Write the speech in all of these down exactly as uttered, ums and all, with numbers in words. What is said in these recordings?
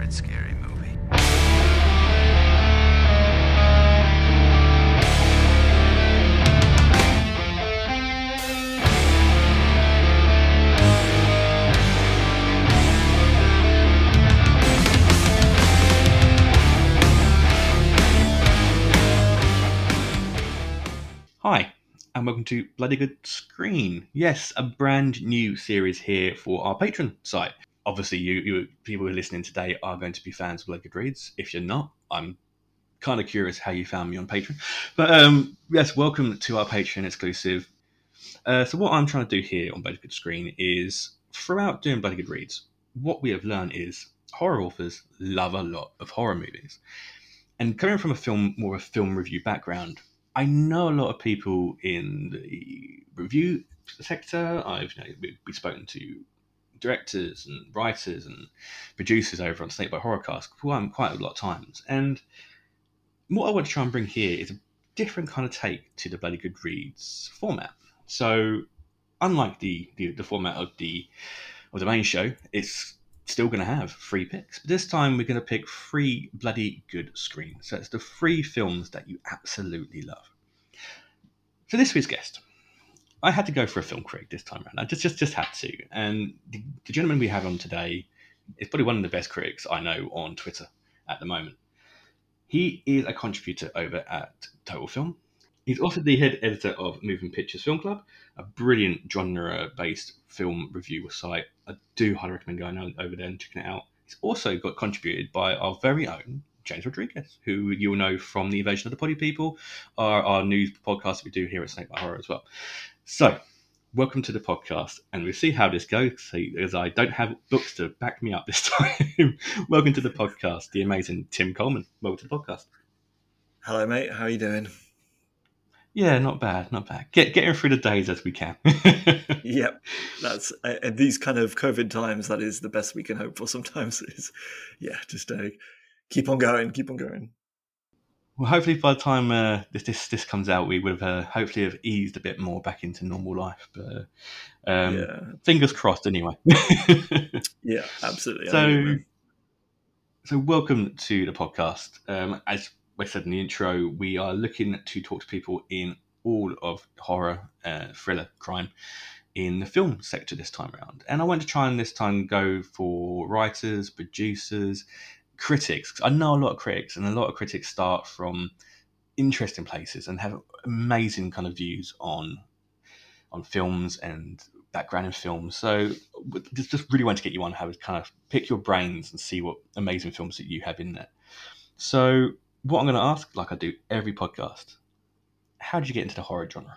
favorite scary movie. Hi, and welcome to Bloody Good Screen. Yes, a brand new series here for our Patreon site. Obviously, you, you people who are listening today are going to be fans of Bloody Good Reads. If you're not, I'm kind of curious how you found me on Patreon. But um, yes, welcome to our Patreon exclusive. Uh, so what I'm trying to do here on Bloody Good Screen is, throughout doing Bloody Good Reads, what we have learned is horror authors love a lot of horror movies. And coming from a film, more of a film review background, I know a lot of people in the review sector. I've you know, we've spoken to directors and writers and producers over on Snake by Horrorcast quite, quite a lot of times. And what I want to try and bring here is a different kind of take to the Bloody Good Reads format. So, unlike the, the, the format of the of the main show, it's still going to have three picks. But this time we're going to pick three bloody good screens. So it's the three films that you absolutely love. For this week's guest, I had to go for a film critic this time around. I just just, just had to. And the, the gentleman we have on today is probably one of the best critics I know on Twitter at the moment. He is a contributor over at Total Film. He's also the head editor of Moving Pictures Film Club, a brilliant genre-based film review site. I do highly recommend going over there and checking it out. He's also got contributed by our very own James Rodriguez, who you'll know from The Invasion of the Body People, our, our news podcast that we do here at Snake by Horror as well. So, welcome to the podcast, and we'll see how this goes, as I don't have books to back me up this time. Welcome to the podcast, the amazing Tim Coleman. Welcome to the podcast. Hello, mate. How are you doing? Yeah, not bad, not bad. Get getting through the days as we can. Yep, that's uh, at these kind of COVID times. That is the best we can hope for. Sometimes is, yeah, just uh, keep on going, keep on going. Well, hopefully by the time uh, this, this this comes out, we would have uh, hopefully have eased a bit more back into normal life. But um, yeah, fingers crossed, anyway. yeah, absolutely. So, you, so welcome to the podcast. Um, as I said in the intro, we are looking to talk to people in all of horror, uh, thriller, crime in the film sector this time around. And I want to try and this time go for writers, producers, critics. I know a lot of critics, and a lot of critics start from interesting places and have amazing kind of views on on films and background in films. So just, just really want to get you on how to kind of pick your brains and see what amazing films that you have in there. So what I'm going to ask, like I do every podcast, how did you get into the horror genre?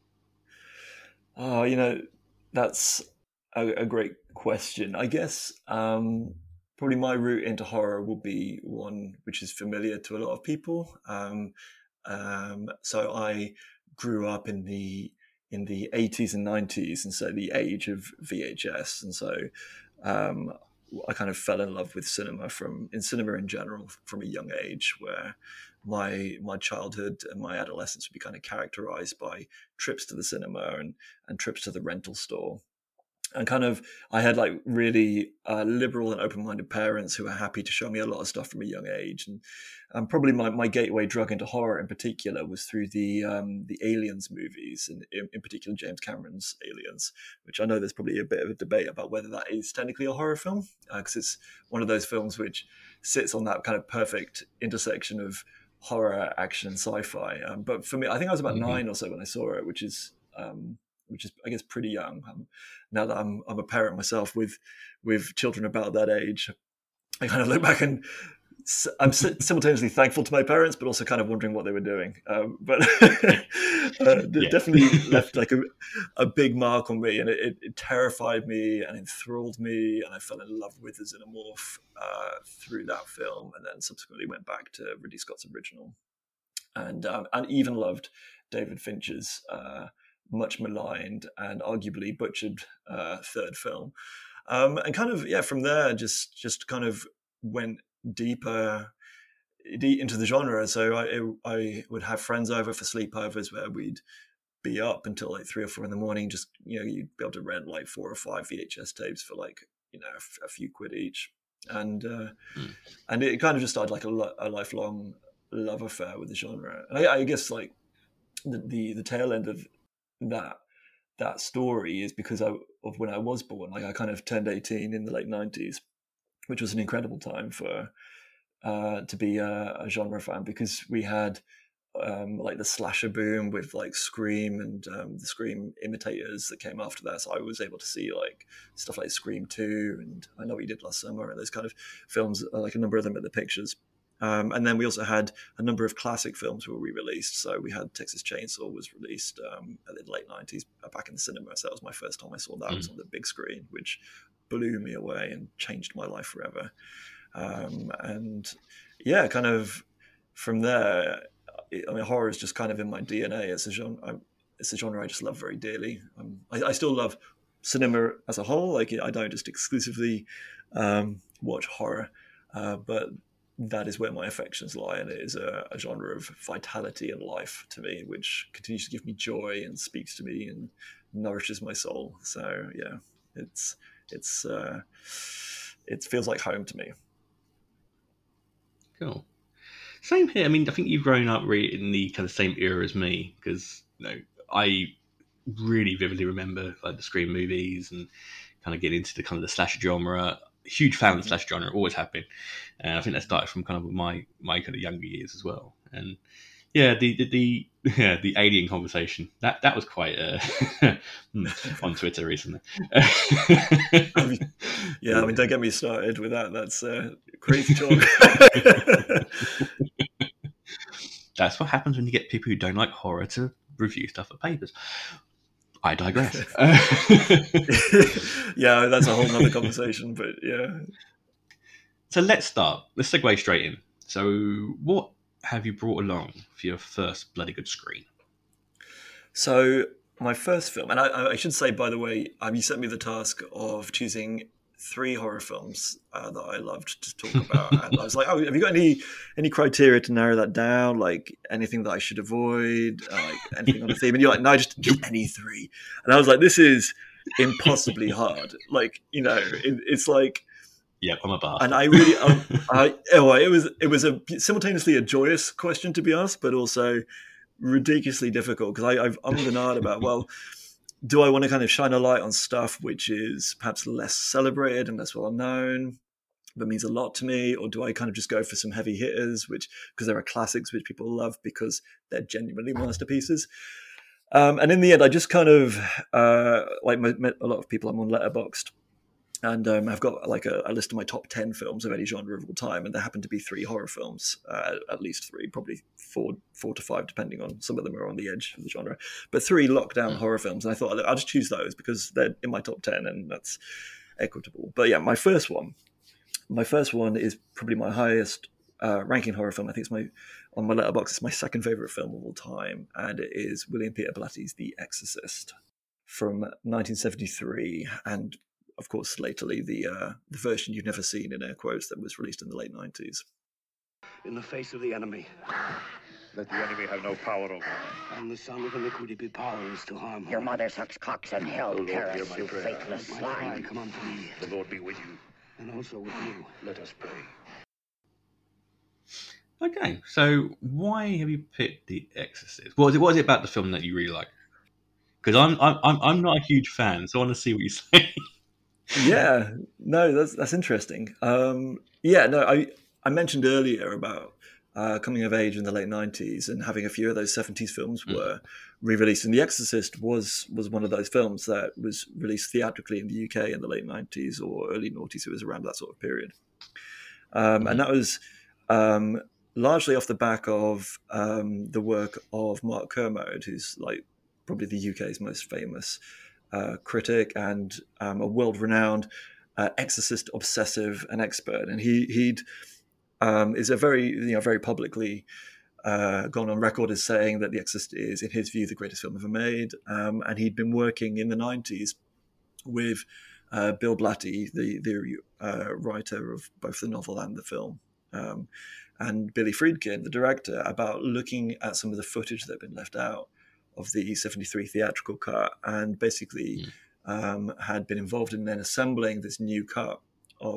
Oh, you know, that's a, a great question. I guess um, probably my route into horror will be one which is familiar to a lot of people. Um, um, so I grew up in the in the eighties and nineties, and so the age of V H S, and so um, I kind of fell in love with cinema from in cinema in general from a young age, where my my childhood and my adolescence would be kind of characterized by trips to the cinema and and trips to the rental store. And kind of, I had like really uh, liberal and open-minded parents who were happy to show me a lot of stuff from a young age. And um, probably my, my gateway drug into horror in particular was through the um, the Aliens movies, and in, in particular James Cameron's Aliens, which I know there's probably a bit of a debate about whether that is technically a horror film, because uh, it's one of those films which sits on that kind of perfect intersection of horror, action, and sci-fi. Um, but for me, I think I was about mm-hmm. nine or so when I saw it, which is... Um, which is, I guess, pretty young. Um, now that I'm, I'm a parent myself with with children about that age, I kind of look back and I'm simultaneously thankful to my parents, but also kind of wondering what they were doing. Um, but uh, yeah. definitely left like a, a big mark on me, and it, it, it terrified me and enthralled me, and I fell in love with the Xenomorph uh, through that film, and then subsequently went back to Ridley Scott's original, and um, and even loved David Fincher's Uh, much maligned and arguably butchered uh, third film, um, and kind of yeah from there just just kind of went deeper deep into the genre. So I I would have friends over for sleepovers where we'd be up until like three or four in the morning. Just you know you'd be able to rent like four or five V H S tapes for like you know a, a few quid each. and uh, Mm. and it kind of just started like a, lo- a lifelong love affair with the genre. And I, I guess like the, the the tail end of that that story is because I, of when I was born. Like I kind of turned eighteen in the late nineties, which was an incredible time for uh, to be a, a genre fan, because we had um, like the slasher boom with like Scream and um, the Scream imitators that came after that. So I was able to see like stuff like Scream two and I Know What You Did Last Summer and those kind of films, like a number of them at the pictures. Um, and then we also had a number of classic films were re-released. So we had Texas Chainsaw was released um, in the late nineties back in the cinema. So that was my first time I saw that. Mm. It was on the big screen, which blew me away and changed my life forever. Um, and yeah, kind of from there, I mean, horror is just kind of in my D N A. It's a genre. I, it's a genre I just love very dearly. Um, I, I still love cinema as a whole. Like I don't just exclusively um, watch horror, uh, but that is where my affections lie, and it is a, a genre of vitality and life to me, which continues to give me joy and speaks to me and nourishes my soul. So yeah, it's it's uh, it feels like home to me. Cool. Same here. I mean, I think you've grown up really in the kind of same era as me, because you know I really vividly remember like the Scream movies and kind of getting into the kind of the slasher genre. Huge fan of the slasher genre, always have been. And I think that started from kind of my my kind of younger years as well. And yeah, the the, the yeah the alien conversation that that was quite uh, on Twitter recently. I mean, yeah, I mean, don't get me started with that. That's uh, crazy talk. That's what happens when you get people who don't like horror to review stuff at papers. I digress. Yeah, that's a whole nother conversation, but yeah. So let's start. Let's segue straight in. So, what have you brought along for your first bloody good screen? So my first film, and I, I should say, by the way, um, you set me the task of choosing three horror films uh, that I loved to talk about, and I was like, "Oh, have you got any any criteria to narrow that down? Like anything that I should avoid, uh, like anything on a theme?" And you're like, "No, just just any three." And I was like, "This is impossibly hard. Like, you know, it, it's like." Yep, I'm a bastard. And I really, um, I, oh, it was it was a simultaneously a joyous question to be asked, but also ridiculously difficult, because I've ummed and ahed about, well, do I want to kind of shine a light on stuff which is perhaps less celebrated and less well known, but means a lot to me, or do I kind of just go for some heavy hitters, which because there are classics which people love because they're genuinely masterpieces. Um, and in the end, I just kind of uh, like my, a lot of people. I'm on Letterboxd. And um, I've got like a, a list of my top ten films of any genre of all time, and there happen to be three horror films, uh, at least three, probably four, four to five, depending on, some of them are on the edge of the genre, but three lockdown mm. horror films. And I thought I'll just choose those because they're in my top ten, and that's equitable. But yeah, my first one, my first one is probably my highest uh, ranking horror film. I think it's my on my Letterboxd. It's my second favorite film of all time, and it is William Peter Blatty's The Exorcist from nineteen seventy-three, and of course, latterly, the uh, the version you've never seen, in air quotes, that was released in the late nineties. In the face of the enemy. Let the enemy have no power over us. And the son of iniquity be powerless to harm her. Your mother sucks cocks in hell, Paris, you prayer. faithless My swine. cry come unto me, The Lord be with you. and also with you. Let us pray. Okay, so why have you picked The Exorcist? What is it? What is it about the film that you really like? Because I'm I'm I'm I'm not a huge fan, so I want to see what you say. Yeah, no, that's that's interesting. Um, yeah, no, I I mentioned earlier about uh, coming of age in the late nineties and having a few of those seventies films mm. were re-released, and The Exorcist was was one of those films that was released theatrically in the U K in the late nineties or early noughties. It was around that sort of period, um, mm. and that was um, largely off the back of um, the work of Mark Kermode, who's like probably the U K's most famous Uh, critic and um, a world-renowned uh, exorcist obsessive and expert, and he he'd um, is a very you know very publicly uh, gone on record as saying that The Exorcist is, in his view, the greatest film ever made. Um, and he'd been working in the nineties with uh, Bill Blatty, the the uh, writer of both the novel and the film, um, and Billy Friedkin, the director, about looking at some of the footage that had been left out of the seventy-three theatrical cut, and basically mm. um, had been involved in then assembling this new cut of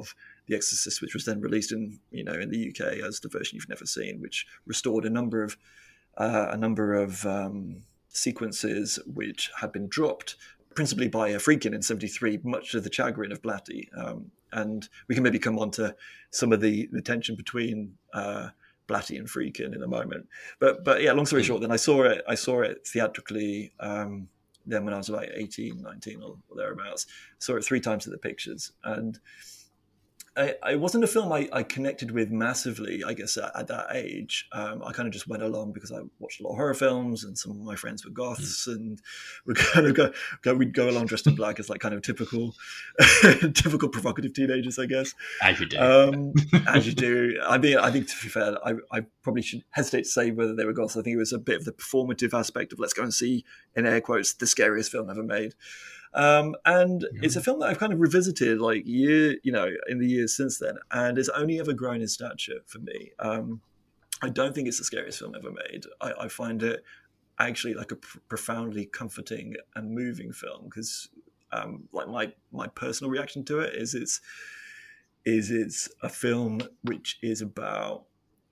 The Exorcist, which was then released in you know in the U K as the version you've never seen, which restored a number of uh, a number of um, sequences which had been dropped, principally by Friedkin in seventy-three, much to the chagrin of Blatty. Um, and we can maybe come on to some of the, the tension between uh, Blatty and Friedkin in a moment. But but yeah, long story short, then I saw it. I saw it theatrically. Um, then when I was about eighteen, nineteen or thereabouts, saw it three times at the Pictures, and I, it wasn't a film I, I connected with massively, I guess, at, at that age. Um, I kind of just went along because I watched a lot of horror films, and some of my friends were goths, mm. and we'd kind of go, go, we'd go along dressed in black as like kind of typical, typical provocative teenagers, I guess. As you do. Um, as you do. I mean, I think to be fair, I, I probably should hesitate to say whether they were goths. I think it was a bit of the performative aspect of let's go and see, in air quotes, the scariest film ever made. Um, and yeah. It's a film that I've kind of revisited like year, you know, in the years since then, and it's only ever grown in stature for me. Um, I don't think it's the scariest film ever made. I, I find it actually like a pr- profoundly comforting and moving film because, um, like my my personal reaction to it is it's is it's a film which is about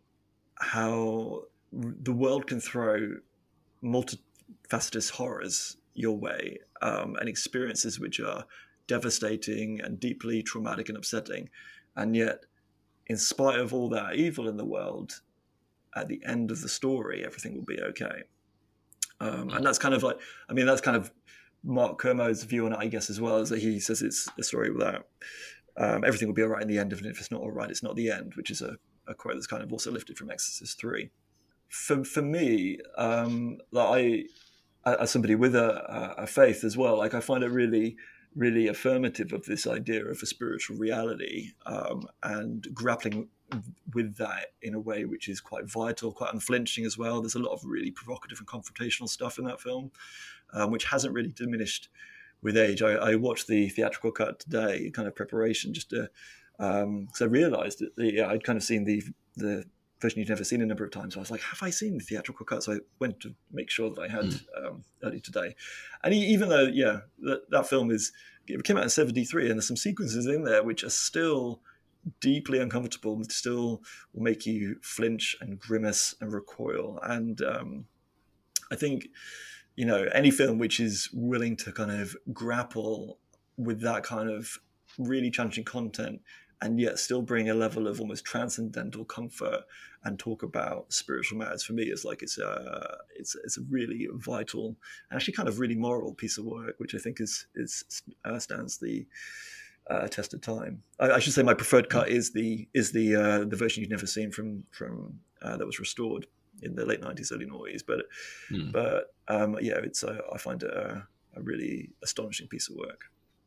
how the world can throw multifaceted horrors your way, um, and experiences which are devastating and deeply traumatic and upsetting. And yet, in spite of all that evil in the world, at the end of the story, everything will be okay. Um, and that's kind of like, I mean, that's kind of Mark Kermode's view on it, I guess, as well, is that he says it's a story without, um, everything will be all right in the end, and if it's not all right, it's not the end, which is a, a quote that's kind of also lifted from Exorcist three. For, for me, um, like I, as somebody with a, a faith as well, like I find it really, really affirmative of this idea of a spiritual reality, um, and grappling with that in a way which is quite vital, quite unflinching as well. There's a lot of really provocative and confrontational stuff in that film, um, which hasn't really diminished with age. I, I watched the theatrical cut today, kind of preparation, just to, um, because I realised that the, yeah, I'd kind of seen the the. version you've never seen a number of times. So I was like, have I seen the theatrical cut? So I went to make sure that I had mm. um, early today. And he, even though, yeah, that, that film is, it came out in seventy-three, and there's some sequences in there which are still deeply uncomfortable and still will make you flinch and grimace and recoil. And um, I think, you know, any film which is willing to kind of grapple with that kind of really challenging content and yet still bring a level of almost transcendental comfort and talk about spiritual matters, for me, is like it's a it's it's a really vital and actually kind of really moral piece of work, which I think is is uh, stands the uh, test of time. I, I should say my preferred cut is the is the uh, the version you've never seen from from uh, that was restored in the late nineties, early noughties. But mm. but um, yeah, it's uh, I find it a, a really astonishing piece of work.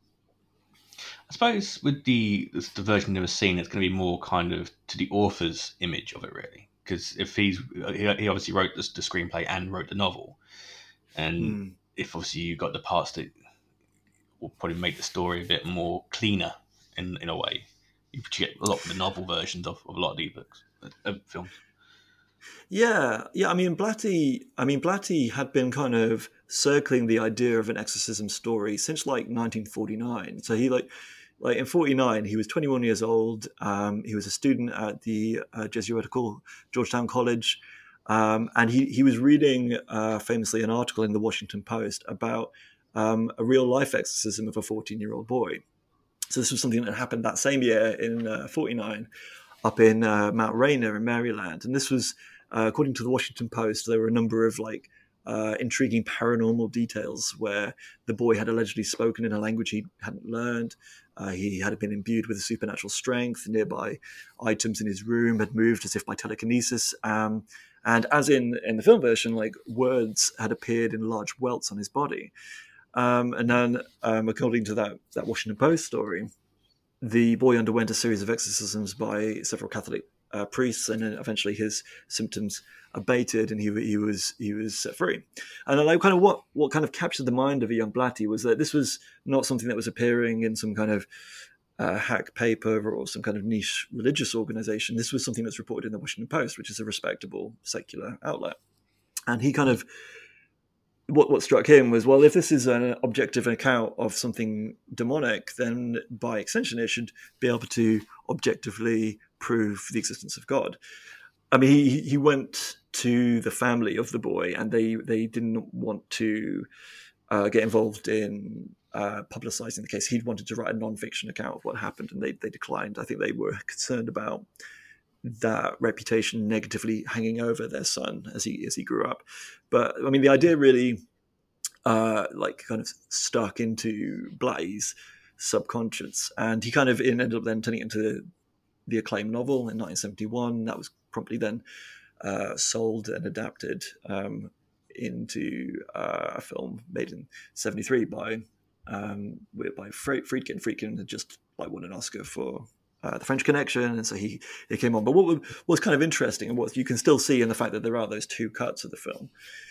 I suppose with the the version I've never seen, it's going to be more kind of to the author's image of it, really. Because if he's he, he obviously wrote the, the screenplay and wrote the novel, and mm. if obviously you got the parts that will probably make the story a bit more cleaner in in a way, you get a lot of the novel versions of, of a lot of these books, of films. Yeah, yeah. I mean, Blatty. I mean, Blatty had been kind of circling the idea of an exorcism story since like nineteen forty-nine. So he like, like in forty-nine, he was twenty-one years old. Um, he was a student at the uh, Jesuitical Georgetown College, um, and he he was reading uh, famously an article in the Washington Post about um, a real life exorcism of a fourteen-year-old boy. So this was something that happened that same year in uh, forty-nine. Up in uh, Mount Rainier in Maryland. And this was, uh, according to the Washington Post, there were a number of like uh, intriguing paranormal details where the boy had allegedly spoken in a language he hadn't learned. Uh, he had been imbued with a supernatural strength. Nearby items in his room had moved as if by telekinesis. Um, and as in, in the film version, like words had appeared in large welts on his body. Um, and then, um, according to that, that Washington Post story, the boy underwent a series of exorcisms by several Catholic uh, priests, and then eventually his symptoms abated, and he he was he was set free. And then, like, kind of what what kind of captured the mind of a young Blatty was that this was not something that was appearing in some kind of uh, hack paper or some kind of niche religious organization. This was something that's reported in the Washington Post, which is a respectable secular outlet. And he kind of What what struck him was, well, if this is an objective account of something demonic, then by extension it should be able to objectively prove the existence of God. I mean, he he went to the family of the boy, and they they didn't want to uh, get involved in uh, publicizing the case. He wanted to write a non-fiction account of what happened, and they they declined. I think they were concerned about that reputation negatively hanging over their son as he as he grew up. But I mean, the idea really uh, like kind of stuck into Blatty's subconscious, and he kind of ended up then turning it into the acclaimed novel in nineteen seventy-one. That was promptly then uh, sold and adapted um, into uh, a film made in seventy-three by um, by Friedkin. Friedkin had just like won an Oscar for uh, The French Connection, and so he, he came on. But what was kind of interesting, and what you can still see in the fact that there are those two cuts of the film,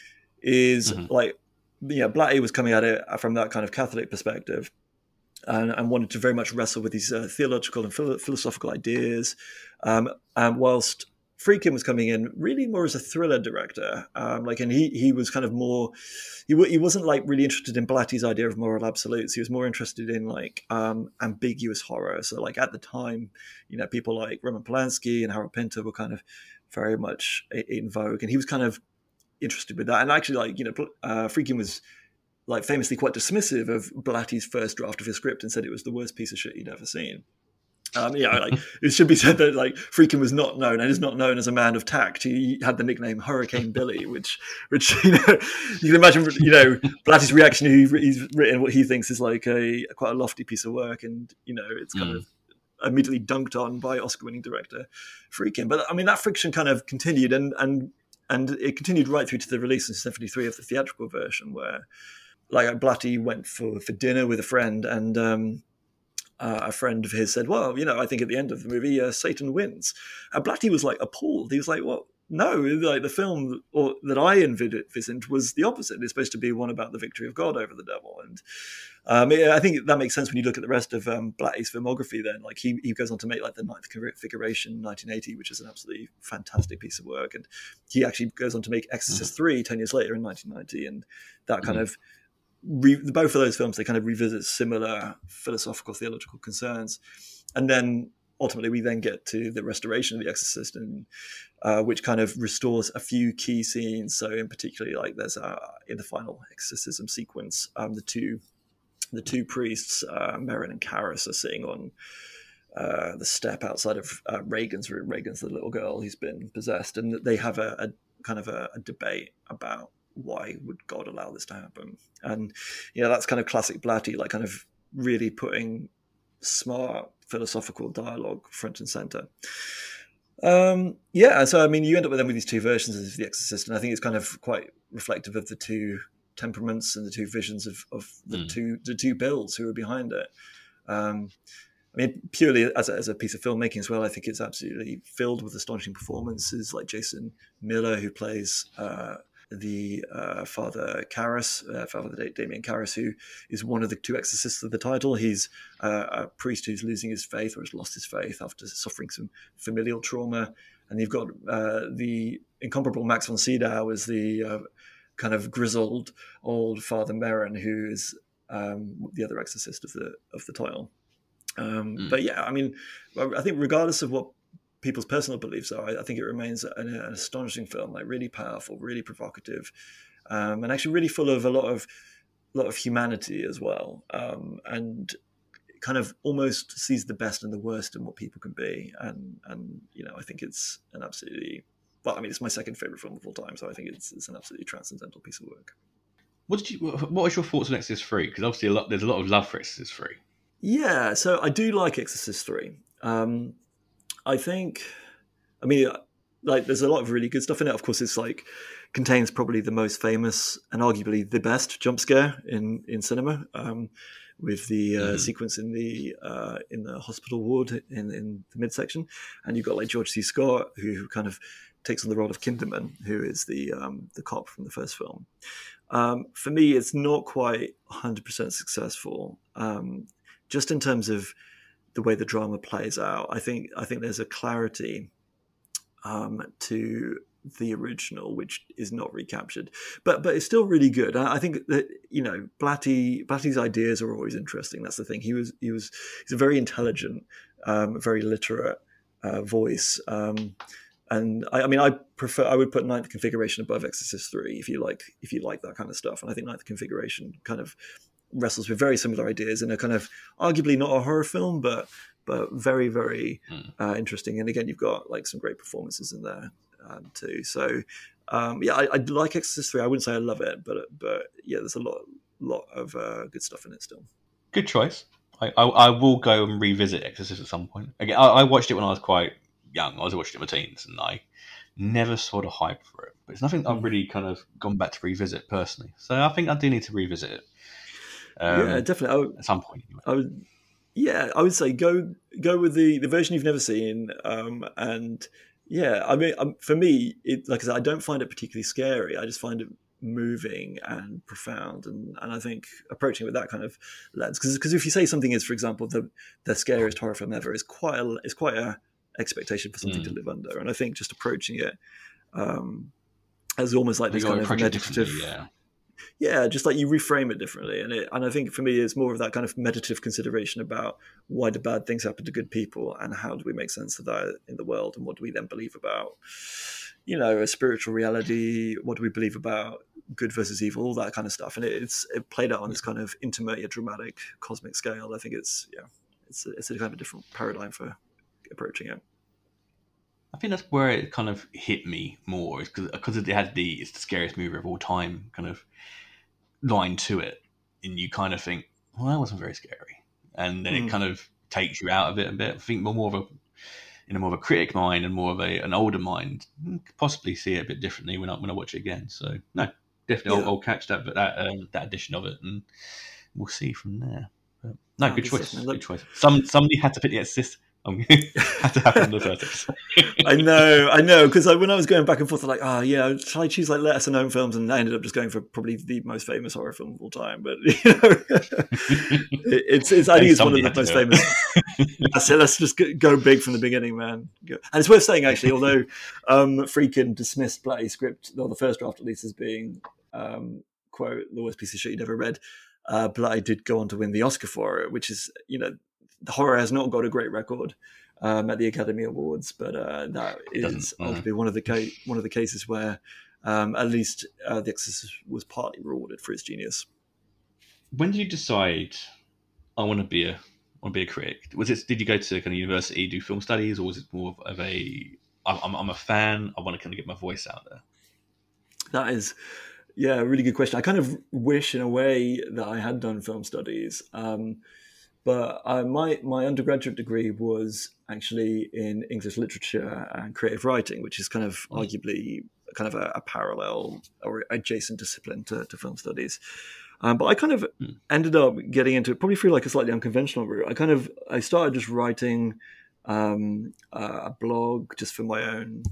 is mm-hmm. like, yeah, Blatty was coming at it from that kind of Catholic perspective, and, and wanted to very much wrestle with these uh, theological and philo- philosophical ideas, um, and whilst Friedkin was coming in really more as a thriller director, um, like, and he he was kind of more, he he wasn't like really interested in Blatty's idea of moral absolutes. He was more interested in like um, ambiguous horror. So like at the time, you know, people like Roman Polanski and Harold Pinter were kind of very much in vogue, and he was kind of interested with that. And actually, like, you know, uh, Friedkin was like famously quite dismissive of Blatty's first draft of his script and said it was the worst piece of shit he'd ever seen. Um, yeah, like it should be said that like Friedkin was not known and is not known as a man of tact. He had the nickname Hurricane Billy, which, which you know, you can imagine. You know, Blatty's reaction. He's written what he thinks is like a quite a lofty piece of work, and you know, it's kind mm. of immediately dunked on by Oscar-winning director Friedkin. But I mean, that friction kind of continued, and and and it continued right through to the release in seventy-three of the theatrical version, where like Blatty went for for dinner with a friend, and um, Uh, a friend of his said, well, you know, I think at the end of the movie, uh, Satan wins. And Blatty was like appalled. He was like, well, no, like the film or, that I envisioned was the opposite. It's supposed to be one about the victory of God over the devil. And um, I think that makes sense when you look at the rest of um, Blatty's filmography then. Like he, he goes on to make like The Ninth Configuration in nineteen eighty, which is an absolutely fantastic piece of work. And he actually goes on to make Exorcist mm-hmm. three ten years later in nineteen ninety. And that kind mm-hmm. of Re- both of those films, they kind of revisit similar philosophical, theological concerns. And then ultimately we then get to the restoration of The Exorcist, and uh, which kind of restores a few key scenes. So in particular, like there's uh, in the final exorcism sequence, um, the two the two priests, uh, Merrin and Karras, are sitting on uh, the step outside of uh, Reagan's room. Reagan's the little girl who's been possessed, and they have a, a kind of a, a debate about why would God allow this to happen? And, you know, that's kind of classic Blatty, like kind of really putting smart philosophical dialogue front and center. Um, yeah, so, I mean, you end up with them with these two versions of The Exorcist, and I think it's kind of quite reflective of the two temperaments and the two visions of, of the mm. two the two Bills who are behind it. Um, I mean, purely as a, as a piece of filmmaking as well, I think it's absolutely filled with astonishing performances, like Jason Miller, who plays Uh, the uh, Father Karras, uh, Father Damien Karras, who is one of the two exorcists of the title. He's uh, a priest who's losing his faith or has lost his faith after suffering some familial trauma. And you've got uh, the incomparable Max von Sydow as the uh, kind of grizzled old Father Merrin, who is um, the other exorcist of the of the title. Um, mm. But yeah, I mean, I think regardless of what people's personal beliefs are, I think it remains an, an astonishing film, like really powerful, really provocative, um, and actually really full of a lot of lot of humanity as well, um, and kind of almost sees the best and the worst in what people can be. And and you know, I think it's an absolutely, well, I mean, it's my second favorite film of all time, so I think it's it's an absolutely transcendental piece of work. What did you? What was your thoughts on Exorcist three? Because obviously a lot, there's a lot of love for Exorcist three. Yeah, so I do like Exorcist three. Um, I think, I mean, like, there's a lot of really good stuff in it. Of course, it's like contains probably the most famous and arguably the best jump scare in in cinema, um, with the uh, mm-hmm. sequence in the uh, in the hospital ward in, in the midsection, and you've got like George C. Scott, who kind of takes on the role of Kinderman, who is the um, the cop from the first film. Um, for me, it's not quite one hundred percent successful, um, just in terms of the way the drama plays out. I think I think there's a clarity um, to the original, which is not recaptured, but but it's still really good. I, I think that you know Blatty Blatty's ideas are always interesting. That's the thing. He was he was he's a very intelligent, um, very literate uh, voice. Um, And I, I mean, I prefer. I would put Ninth Configuration above Exorcist three if you like. If you like that kind of stuff, and I think Ninth Configuration kind of wrestles with very similar ideas in a kind of arguably not a horror film, but but very very Mm. uh, interesting. And again, you've got like some great performances in there um, too. So um, yeah, I, I like Exorcist three. I wouldn't say I love it, but but yeah, there's a lot lot of uh, good stuff in it still. Good choice. I, I, I will go and revisit Exorcist at some point. Again, I, I watched it when I was quite young. I was watching it in my teens, and I never saw the hype for it. But it's nothing I've really kind of gone back to revisit personally. So I think I do need to revisit it. Um, yeah, definitely. I would, at some point. Anyway. I would, yeah, I would say go go with the, the version you've never seen. Um, and yeah, I mean, um, for me, it, like I said, I don't find it particularly scary. I just find it moving and profound, and, and I think approaching it with that kind of lens, because because if you say something is, for example, the the scariest horror film ever, is quite a is quite a expectation for something Mm. to live under, and I think just approaching it um, as almost like You this gotta kind of approach it meditative, differently, yeah. yeah, just like you reframe it differently, and it, and I think for me it's more of that kind of meditative consideration about why do bad things happen to good people, and how do we make sense of that in the world, and what do we then believe about, you know, a spiritual reality? What do we believe about good versus evil? All that kind of stuff, and it, it's it played out on this kind of intimate yet dramatic cosmic scale. I think it's yeah, it's a, it's a kind of a different paradigm for approaching it. I think that's where it kind of hit me more, is because it had the it's the scariest movie of all time kind of line to it, and you kind of think, well, that wasn't very scary, and then Mm. it kind of takes you out of it a bit. I think more of a in a more of a critic mind and more of a an older mind could possibly see it a bit differently when I when I watch it again. So no, definitely Yeah. I'll, I'll catch that but that um, that edition of it, and we'll see from there. But, no, Oh, good good choice. stuff, man. Good Look- choice. Some somebody had to pick the Exorcist. Um, had to happen in the first episode. I know, I know, because I, when I was going back and forth, I'm like, oh yeah, shall I choose like lesser known films? And I ended up just going for probably the most famous horror film of all time. But you know, it, it's, it's I think it's one of Somebody the had to most do it. famous. That's it. Let's just go, go big from the beginning, man. Go. And it's worth saying actually, although um, Friedkin dismissed Blatty's script, or the first draft at least, as being um, quote the worst piece of shit you'd ever read, uh, Blatty did go on to win the Oscar for it, which is, you know, the horror has not got a great record um, at the Academy Awards, but uh, that is doesn't, no. ultimately one of the ca- one of the cases where um, at least uh, The Exorcist was partly rewarded for its genius. When did you decide I want to be a want to be a critic? Was it did you go to kind of university do film studies, or was it more of a I'm I'm a fan, I want to kind of get my voice out there? That is, yeah, a really good question. I kind of wish, in a way, that I had done film studies. Um, but uh, my my undergraduate degree was actually in English literature and creative writing, which is kind of Mm. arguably kind of a, a parallel or adjacent discipline to, to film studies. Um, but I kind of Mm. ended up getting into it probably through like a slightly unconventional route. I kind of I started just writing um, uh, a blog just for my own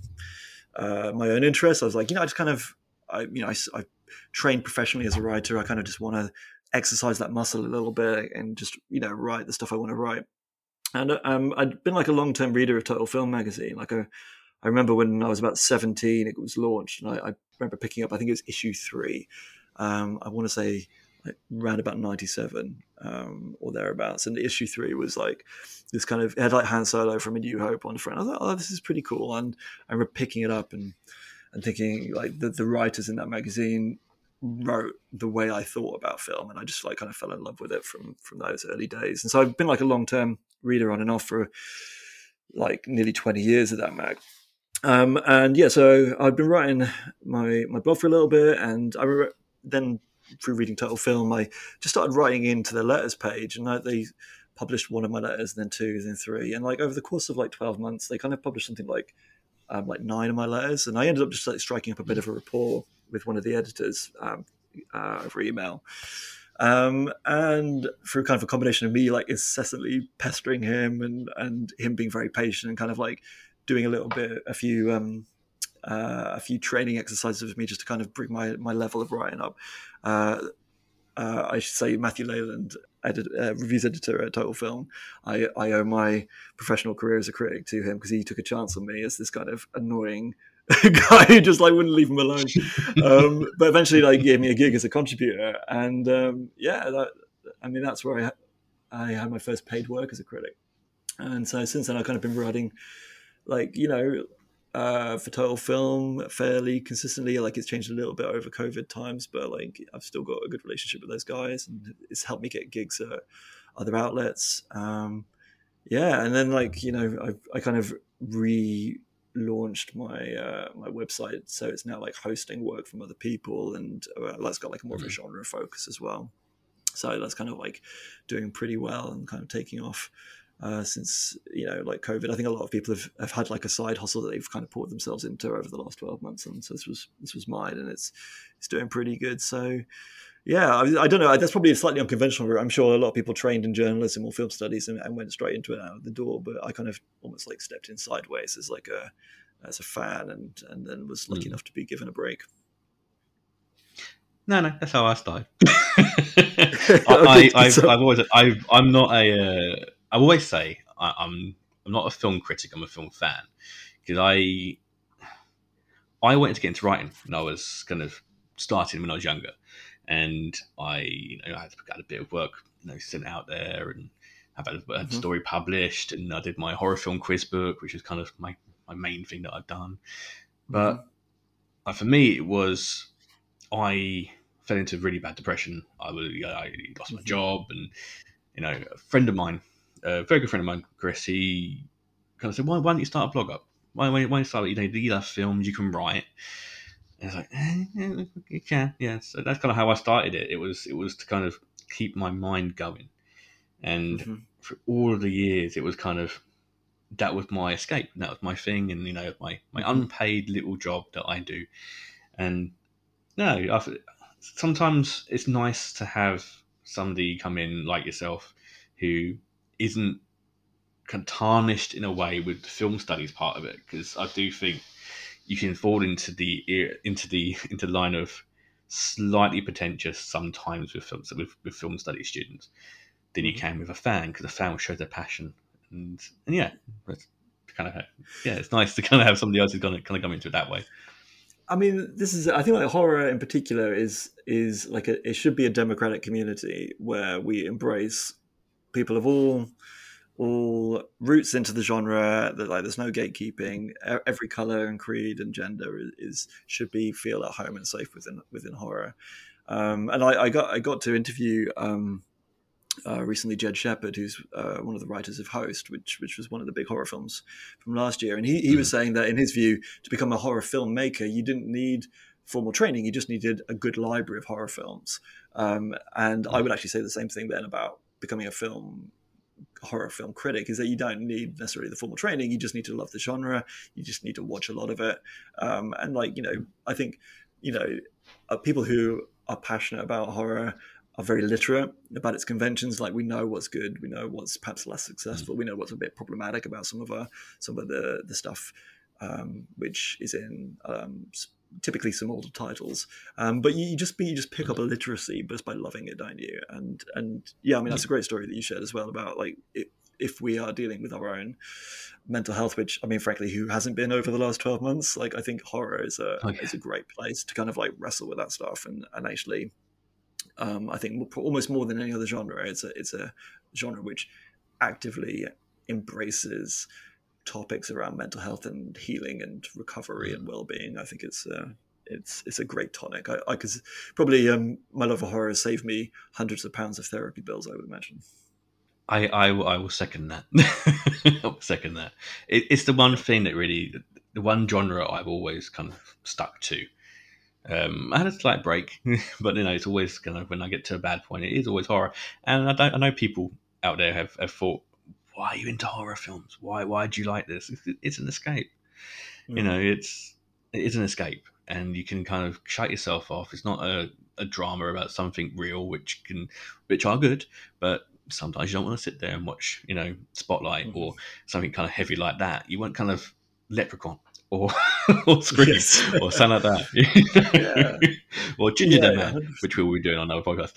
uh, my own interest. I was like, you know, I just kind of I you know I, I trained professionally as a writer. I kind of just want to exercise that muscle a little bit and just, you know, write the stuff I want to write. And um, I'd been like a long-term reader of Total Film magazine. Like a, I remember when I was about seventeen, it was launched, and I, I remember picking up, I think it was issue three. Um, I want to say like around about ninety-seven um, or thereabouts. And issue three was like this kind of, it had like Han Solo from A New Hope on the front. I thought, oh, this is pretty cool. And I remember picking it up and, and thinking like the, the writers in that magazine wrote the way I thought about film, and I just like kind of fell in love with it from from those early days. And so I've been like a long term reader on and off for like nearly twenty years of that mag. Um, and yeah, so I'd been writing my my blog for a little bit, and I remember then through reading Total Film, I just started writing into the letters page, and I, they published one of my letters, then two, then three, and like over the course of like twelve months, they kind of published something like um, like nine of my letters, and I ended up just like striking up a bit of a rapport with one of the editors um, uh, over email. Um, and through kind of a combination of me like incessantly pestering him and, and him being very patient and kind of like doing a little bit, a few um, uh, a few training exercises with me just to kind of bring my, my level of writing up. Uh, uh, I should say Matthew Leyland, edit, uh, reviews editor at Total Film. I, I owe my professional career as a critic to him because he took a chance on me as this kind of annoying a guy who just like wouldn't leave him alone. Um, but eventually, like, gave me a gig as a contributor, and um, yeah, that, I mean, that's where I I had my first paid work as a critic, and so since then I've kind of been writing, like, you know, uh, for Total Film fairly consistently. Like, it's changed a little bit over COVID times, but like I've still got a good relationship with those guys, and it's helped me get gigs at other outlets. Um, yeah, and then like, you know, I I kind of re launched my uh, my website, so it's now like hosting work from other people, and uh, that's got like more of a genre focus as well. So that's kind of like doing pretty well and kind of taking off uh, since, you know, like COVID. I think a lot of people have, have had like a side hustle that they've kind of poured themselves into over the last twelve months, and so this was this was mine, and it's it's doing pretty good. So yeah, I, I don't know. That's probably a slightly unconventional route. I'm sure a lot of people trained in journalism or film studies and, and went straight into it out of the door, but I kind of almost like stepped in sideways as like a as a fan, and and then was lucky mm. enough to be given a break. No, no, that's how I started. I, I, I've, I've always, I've, I'm not a. Uh, I always say I, I'm, I'm not a film critic. I'm a film fan, because I, I wanted to get into writing when I was kind of starting when I was younger, and I, you know, I had, had a bit of work, you know, sent out there, and I've had a, a mm-hmm. story published, and I did my horror film quiz book, which is kind of my, my main thing that I've done. But mm-hmm. uh, for me, it was I. fell into really bad depression. I was, I lost my job, and you know, a friend of mine, a very good friend of mine, Chris, he kind of said, "Why, why don't you start a blog up? Why, why, why don't you start? You know, you love films, you can write." And I was like, eh, "You can, yeah." So that's kind of how I started it. It was, it was to kind of keep my mind going, and mm-hmm. for all of the years, it was kind of that was my escape. That was my thing, and you know, my my unpaid little job that I do, and no, I. Sometimes it's nice to have somebody come in like yourself who isn't kind of tarnished in a way with the film studies part of it, because I do think you can fall into the into the into the line of slightly pretentious sometimes with film with, with film studies students than you can with a fan, because a fan will show their passion, and and yeah, that's kind of yeah, it's nice to kind of have somebody else who's going to kind of come into it that way. I mean, this is, I think like horror in particular is, is like a, it should be a democratic community where we embrace people of all, all roots into the genre, that like there's no gatekeeping. Every color and creed and gender is, is should be feel at home and safe within, within horror. Um, and I, I got, I got to interview, um, Uh, recently Jed Shepard, who's uh, one of the writers of Host, which which was one of the big horror films from last year. And he, he mm. was saying that in his view, to become a horror filmmaker, you didn't need formal training. You just needed a good library of horror films. Um, and mm. I would actually say the same thing then about becoming a film horror film critic, is that you don't need necessarily the formal training. You just need to love the genre. You just need to watch a lot of it. Um, and like, you know, I think, you know, uh, people who are passionate about horror are very literate about its conventions. Like, we know what's good, we know what's perhaps less successful, we know what's a bit problematic about some of our some of the the stuff um, which is in um, typically some older titles. Um, but you just you just pick up a literacy just by loving it, don't you? And and yeah, I mean, that's a great story that you shared as well about like it, if we are dealing with our own mental health, which, I mean, frankly, who hasn't been over the last twelve months? Like, I think horror is a okay. is a great place to kind of like wrestle with that stuff and and actually. Um, I think almost more than any other genre, it's a it's a genre which actively embraces topics around mental health and healing and recovery and well-being. I think it's uh, it's it's a great tonic. I, I could probably um, my love of horror has saved me hundreds of pounds of therapy bills, I would imagine. I I, I will second that. I will second that. It, it's the one thing that really, the one genre I've always kind of stuck to. Um, I had a slight break, but you know, it's always kind of when I get to a bad point, it is always horror. And I don't, I know people out there have, have thought, "Why are you into horror films? Why, why do you like this?" It's, it's an escape. Mm. You know, it's it is an escape, and you can kind of shut yourself off. It's not a, a drama about something real, which can, which are good, but sometimes you don't want to sit there and watch, you know, Spotlight mm. or something kind of heavy like that. You want kind of Leprechaun. Or, or Scream, yes. or something like that, yeah. or Ginger yeah, Man, yeah. which we'll be doing on another podcast.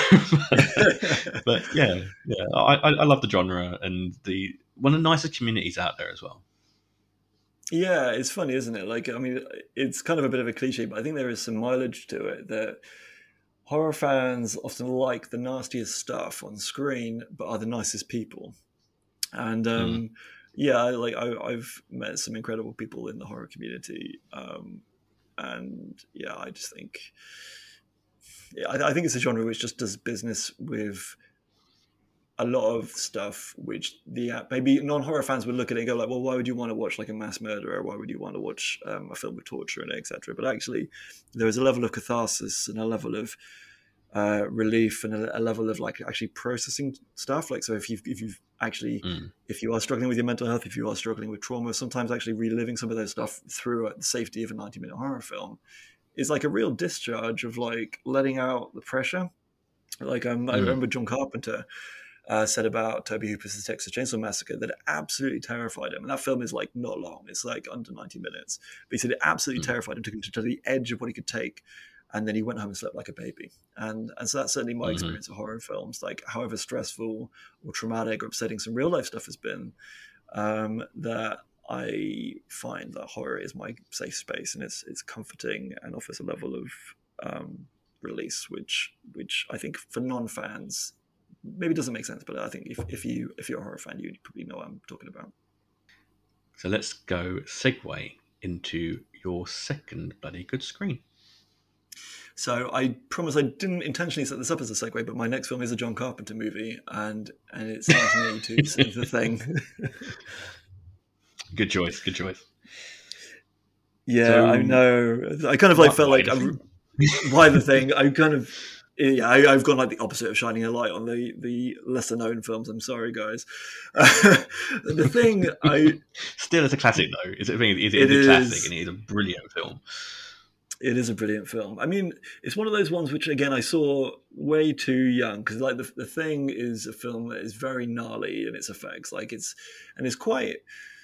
but, but yeah, yeah, I, I love the genre and the one of the nicest communities out there as well. Yeah, it's funny, isn't it? Like, I mean, it's kind of a bit of a cliche, but I think there is some mileage to it that horror fans often like the nastiest stuff on screen, but are the nicest people. And um, mm. yeah, like I, I've met some incredible people in the horror community, um, and yeah, I just think, yeah, I, I think it's a genre which just does business with a lot of stuff which the maybe non-horror fans would look at it and go like, well, why would you want to watch like a mass murderer? Why would you want to watch um, a film with torture in it, et cetera? But actually, there is a level of catharsis and a level of uh, relief and a, a level of like actually processing stuff. Like, so if you've if you've actually mm. if you are struggling with your mental health, if you are struggling with trauma, sometimes actually reliving some of those stuff through the safety of a ninety-minute horror film is like a real discharge of like letting out the pressure. Like um, mm. I remember John Carpenter. Uh, said about Tobe Hooper's The Texas Chainsaw Massacre that it absolutely terrified him. And that film is like not long. It's like under ninety minutes. But he said it absolutely mm. terrified him, took him to the edge of what he could take. And then he went home and slept like a baby. And and so that's certainly my mm-hmm. experience of horror films. Like however stressful or traumatic or upsetting some real life stuff has been, um, that I find that horror is my safe space, and it's it's comforting and offers a level of um, release, which which I think for non-fans maybe doesn't make sense, but I think if, if you if you're a horror fan, you probably know what I'm talking about. So let's go segue into your second bloody good screen. So I promise I didn't intentionally set this up as a segue, but my next film is a John Carpenter movie, and and it's nineteen eighty-two, The Thing. Good choice, good choice. Yeah, so, I know. I kind of like felt like I'm, why The Thing. I kind of. Yeah, I, I've gone like the opposite of shining a light on the, the lesser known films. I'm sorry, guys. Uh, the Thing, I still it's a classic though. It's a thing. It's, it's it a classic, is, and it is a brilliant film. It is a brilliant film. I mean, it's one of those ones which, again, I saw way too young because, like, the the Thing is a film that is very gnarly in its effects. Like, it's and it's quite.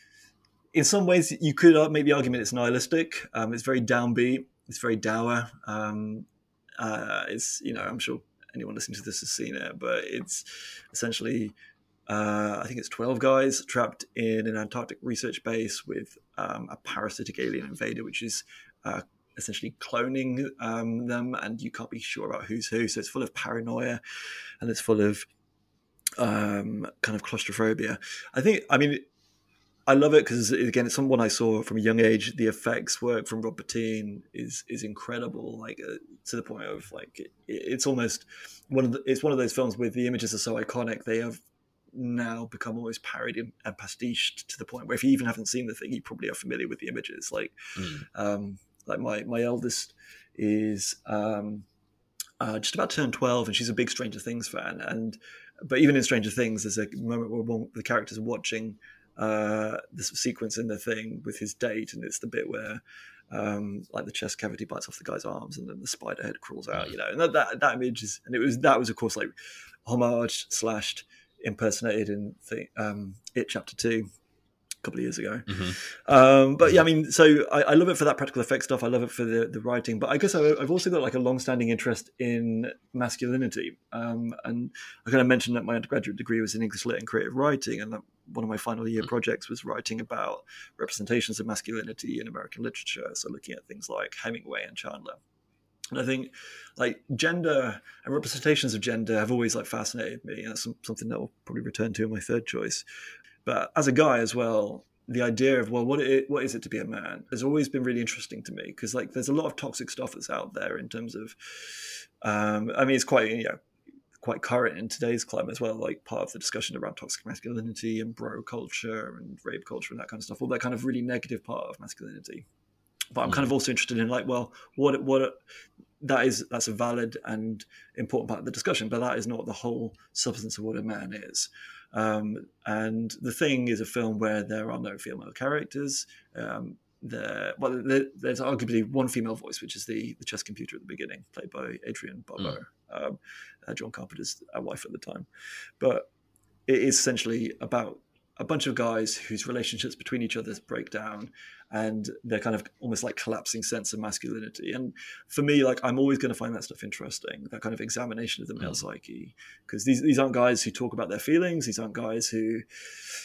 In some ways, you could make the argument it's nihilistic. Um, it's very downbeat. It's very dour. Um, Uh, it's, you know, I'm sure anyone listening to this has seen it, but it's essentially, uh, I think it's twelve guys trapped in an Antarctic research base with um, a parasitic alien invader, which is uh, essentially cloning um, them, and you can't be sure about who's who. So it's full of paranoia, and it's full of um, kind of claustrophobia. I think, I mean, I love it because, again, it's someone I saw from a young age. The effects work from Rob Bottin is is incredible, like uh, to the point of like it, it's almost one of the, it's one of those films where the images are so iconic they have now become almost parodied and pastiched to the point where if you even haven't seen The Thing, you probably are familiar with the images. Like, mm. um, like my my eldest is um, uh, just about to turn twelve, and she's a big Stranger Things fan. And but even in Stranger Things, there's a moment where one, the characters are watching. Uh, this sequence in The Thing with his date, and it's the bit where um, like the chest cavity bites off the guy's arms and then the spider head crawls out, you know, and that, that, that image is, and it was, that was of course like homage slashed impersonated in the, um, It Chapter Two a couple of years ago. Mm-hmm. Um, but yeah, I mean, so I, I love it for that practical effects stuff. I love it for the, the writing, but I guess I, I've also got like a long-standing interest in masculinity. Um, and I kind of mentioned that my undergraduate degree was in English Lit and creative writing, and that one of my final year projects was writing about representations of masculinity in American literature. So looking at things like Hemingway and Chandler. And I think like gender and representations of gender have always like fascinated me. And that's some, something that I'll probably return to in my third choice. But as a guy as well, the idea of, well, what it, what is it to be a man has always been really interesting to me, because like there's a lot of toxic stuff that's out there in terms of, um, I mean, it's quite, you know, quite current in today's climate as well, like part of the discussion around toxic masculinity and bro culture and rape culture and that kind of stuff, all that kind of really negative part of masculinity. But I'm kind of also interested in like, well, what what that is, that's a valid and important part of the discussion, but that is not the whole substance of what a man is. Um, and The Thing is a film where there are no female characters. Um, there, well, there, there's arguably one female voice, which is the, the chess computer at the beginning, played by Adrienne Barbeau, mm. um, uh, John Carpenter's wife at the time. But it is essentially about a bunch of guys whose relationships between each other break down, and they're kind of almost like collapsing sense of masculinity. And for me, like, I'm always going to find that stuff interesting, that kind of examination of the male mm. psyche, because these these aren't guys who talk about their feelings. These aren't guys who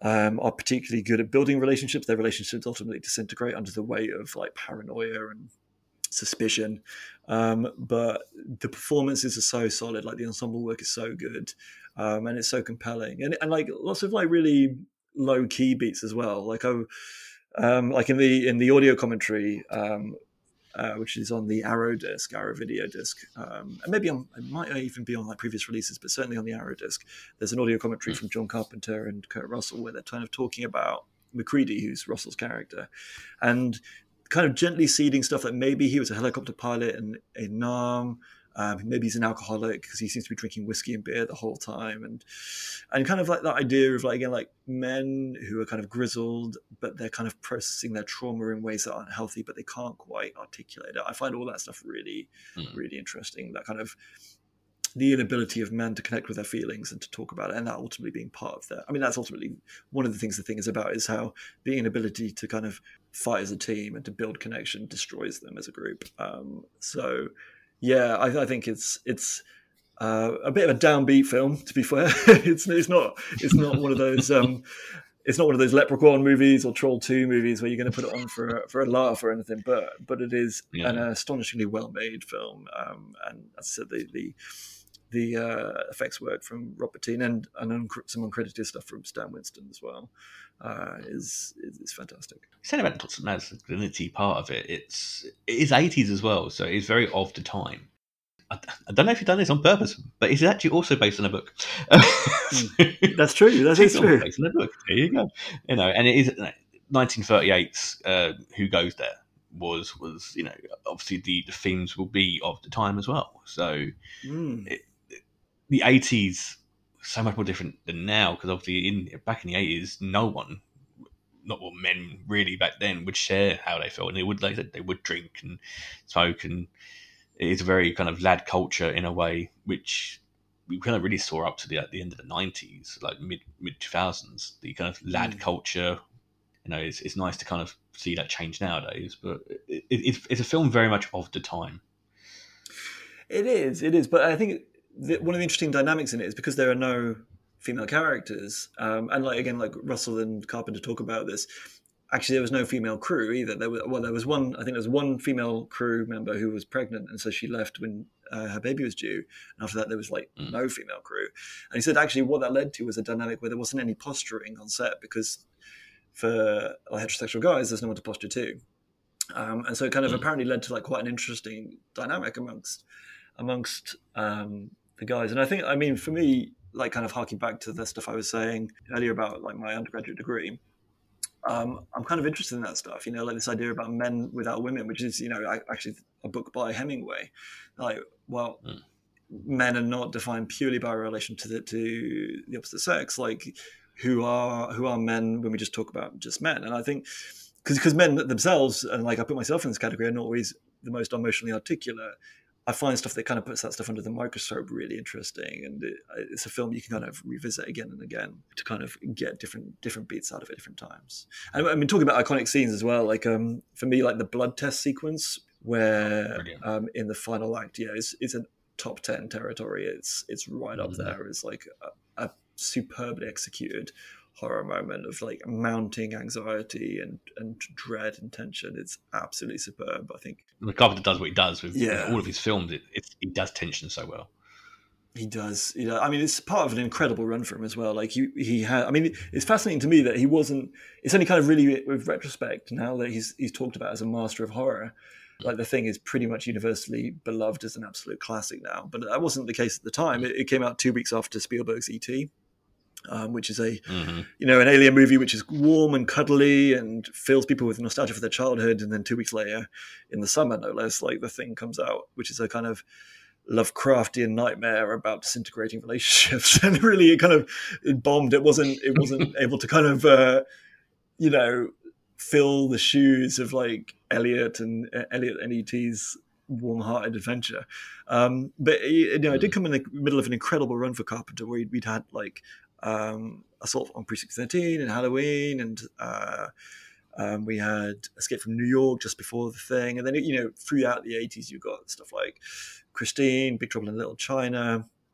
um, are particularly good at building relationships. Their relationships ultimately disintegrate under the weight of like paranoia and suspicion. Um, but the performances are so solid. Like the ensemble work is so good, um, and it's so compelling, and and like lots of like really low key beats as well. Like oh, um, like in the in the audio commentary. Um, Uh, which is on the Arrow disc, Arrow video disc, um, and maybe on, it might even be on like previous releases, but certainly on the Arrow disc. There's an audio commentary from John Carpenter and Kurt Russell where they're kind of talking about MacReady, who's Russell's character, and kind of gently seeding stuff that maybe he was a helicopter pilot in, in Nam. Um, maybe he's an alcoholic because he seems to be drinking whiskey and beer the whole time, and and kind of like that idea of like again like men who are kind of grizzled, but they're kind of processing their trauma in ways that aren't healthy, but they can't quite articulate it. I find all that stuff really, mm. really interesting. That kind of the inability of men to connect with their feelings and to talk about it, and that ultimately being part of that. I mean, that's ultimately one of the things the thing is about, is how the inability to kind of fight as a team and to build connection destroys them as a group. Um, so. Yeah, I, I think it's it's uh, a bit of a downbeat film. To be fair, it's it's not it's not one of those um, it's not one of those Leprechaun movies or Troll Two movies where you're going to put it on for a, for a laugh or anything. But but it is yeah. an astonishingly well made film, um, and as I said, the the the uh, effects work from Rob Bottin and and un- some uncredited stuff from Stan Winston as well uh, is, is is fantastic. You said about the masculinity part of it. It's it is eighties as well, so it's very of the time. I, I don't know if you've done this on purpose, but it's actually also based on a book. That's true. That is true. Based on a book. There you go. You know, and it is nineteen thirty-eight's uh, Who Goes There was was you know obviously the, the themes will be of the time as well. So mm. it, the eighties so much more different than now, because obviously in back in the eighties, no one. Not what men really back then would share how they felt, and they would like they would drink and smoke, and it's a very kind of lad culture in a way, which we kind of really saw up to the at the end of the nineties, like mid mid two thousands. The kind of lad mm. culture, you know, it's it's nice to kind of see that change nowadays, but it, it, it's it's a film very much of the time. It is, it is, but I think the, one of the interesting dynamics in it is because there are no female characters, um, and like again, like Russell and Carpenter talk about this. Actually, there was no female crew either. There was well, there was one. I think there was one female crew member who was pregnant, and so she left when uh, her baby was due. And after that, there was like mm. no female crew. And he said actually, what that led to was a dynamic where there wasn't any posturing on set, because for like, heterosexual guys, there's no one to posture to, um, and so it kind of mm. apparently led to like quite an interesting dynamic amongst amongst um, the guys. And I think, I mean, for me. Like kind of harking back to the stuff I was saying earlier about like my undergraduate degree, um, I'm kind of interested in that stuff, you know, like this idea about men without women, which is, you know, actually a book by Hemingway. Like, well, mm. men are not defined purely by relation to the to the opposite sex. Like, who are who are men when we just talk about just men? And I think because because men themselves, and like I put myself in this category, are not always the most emotionally articulate. I find stuff that kind of puts that stuff under the microscope really interesting, and it, it's a film you can kind of revisit again and again to kind of get different different beats out of it different times. And I mean, talking about iconic scenes as well, like um, for me, like the blood test sequence where oh, um, in the final act, yeah, it's, it's a top ten territory. It's it's right up mm-hmm. there. It's like a, a superbly executed horror moment of like mounting anxiety and, and dread and tension. It's absolutely superb. I think the Carpenter does what he does with, yeah. with all of his films. It, it he does tension so well. He does. You know, I mean, it's part of an incredible run for him as well. Like he, he had. I mean, it's fascinating to me that he wasn't. It's only kind of really with retrospect now that he's he's talked about as a master of horror. Like The Thing is pretty much universally beloved as an absolute classic now, but that wasn't the case at the time. It, it came out two weeks after Spielberg's E T Um, which is a, mm-hmm. you know, an alien movie which is warm and cuddly and fills people with nostalgia for their childhood. And then two weeks later, in the summer, no less, like The Thing comes out, which is a kind of Lovecraftian nightmare about disintegrating relationships. And really, it kind of it bombed. It wasn't. It wasn't able to kind of, uh, you know, fill the shoes of like Elliot and uh, Elliot and E T's warm-hearted adventure. Um, but you know, it did come in the middle of an incredible run for Carpenter, where we'd had like. Um, Assault on Precinct thirteen and Halloween, and uh, um, we had Escape from New York just before The Thing, and then you know throughout the eighties you got stuff like Christine, Big Trouble in Little China,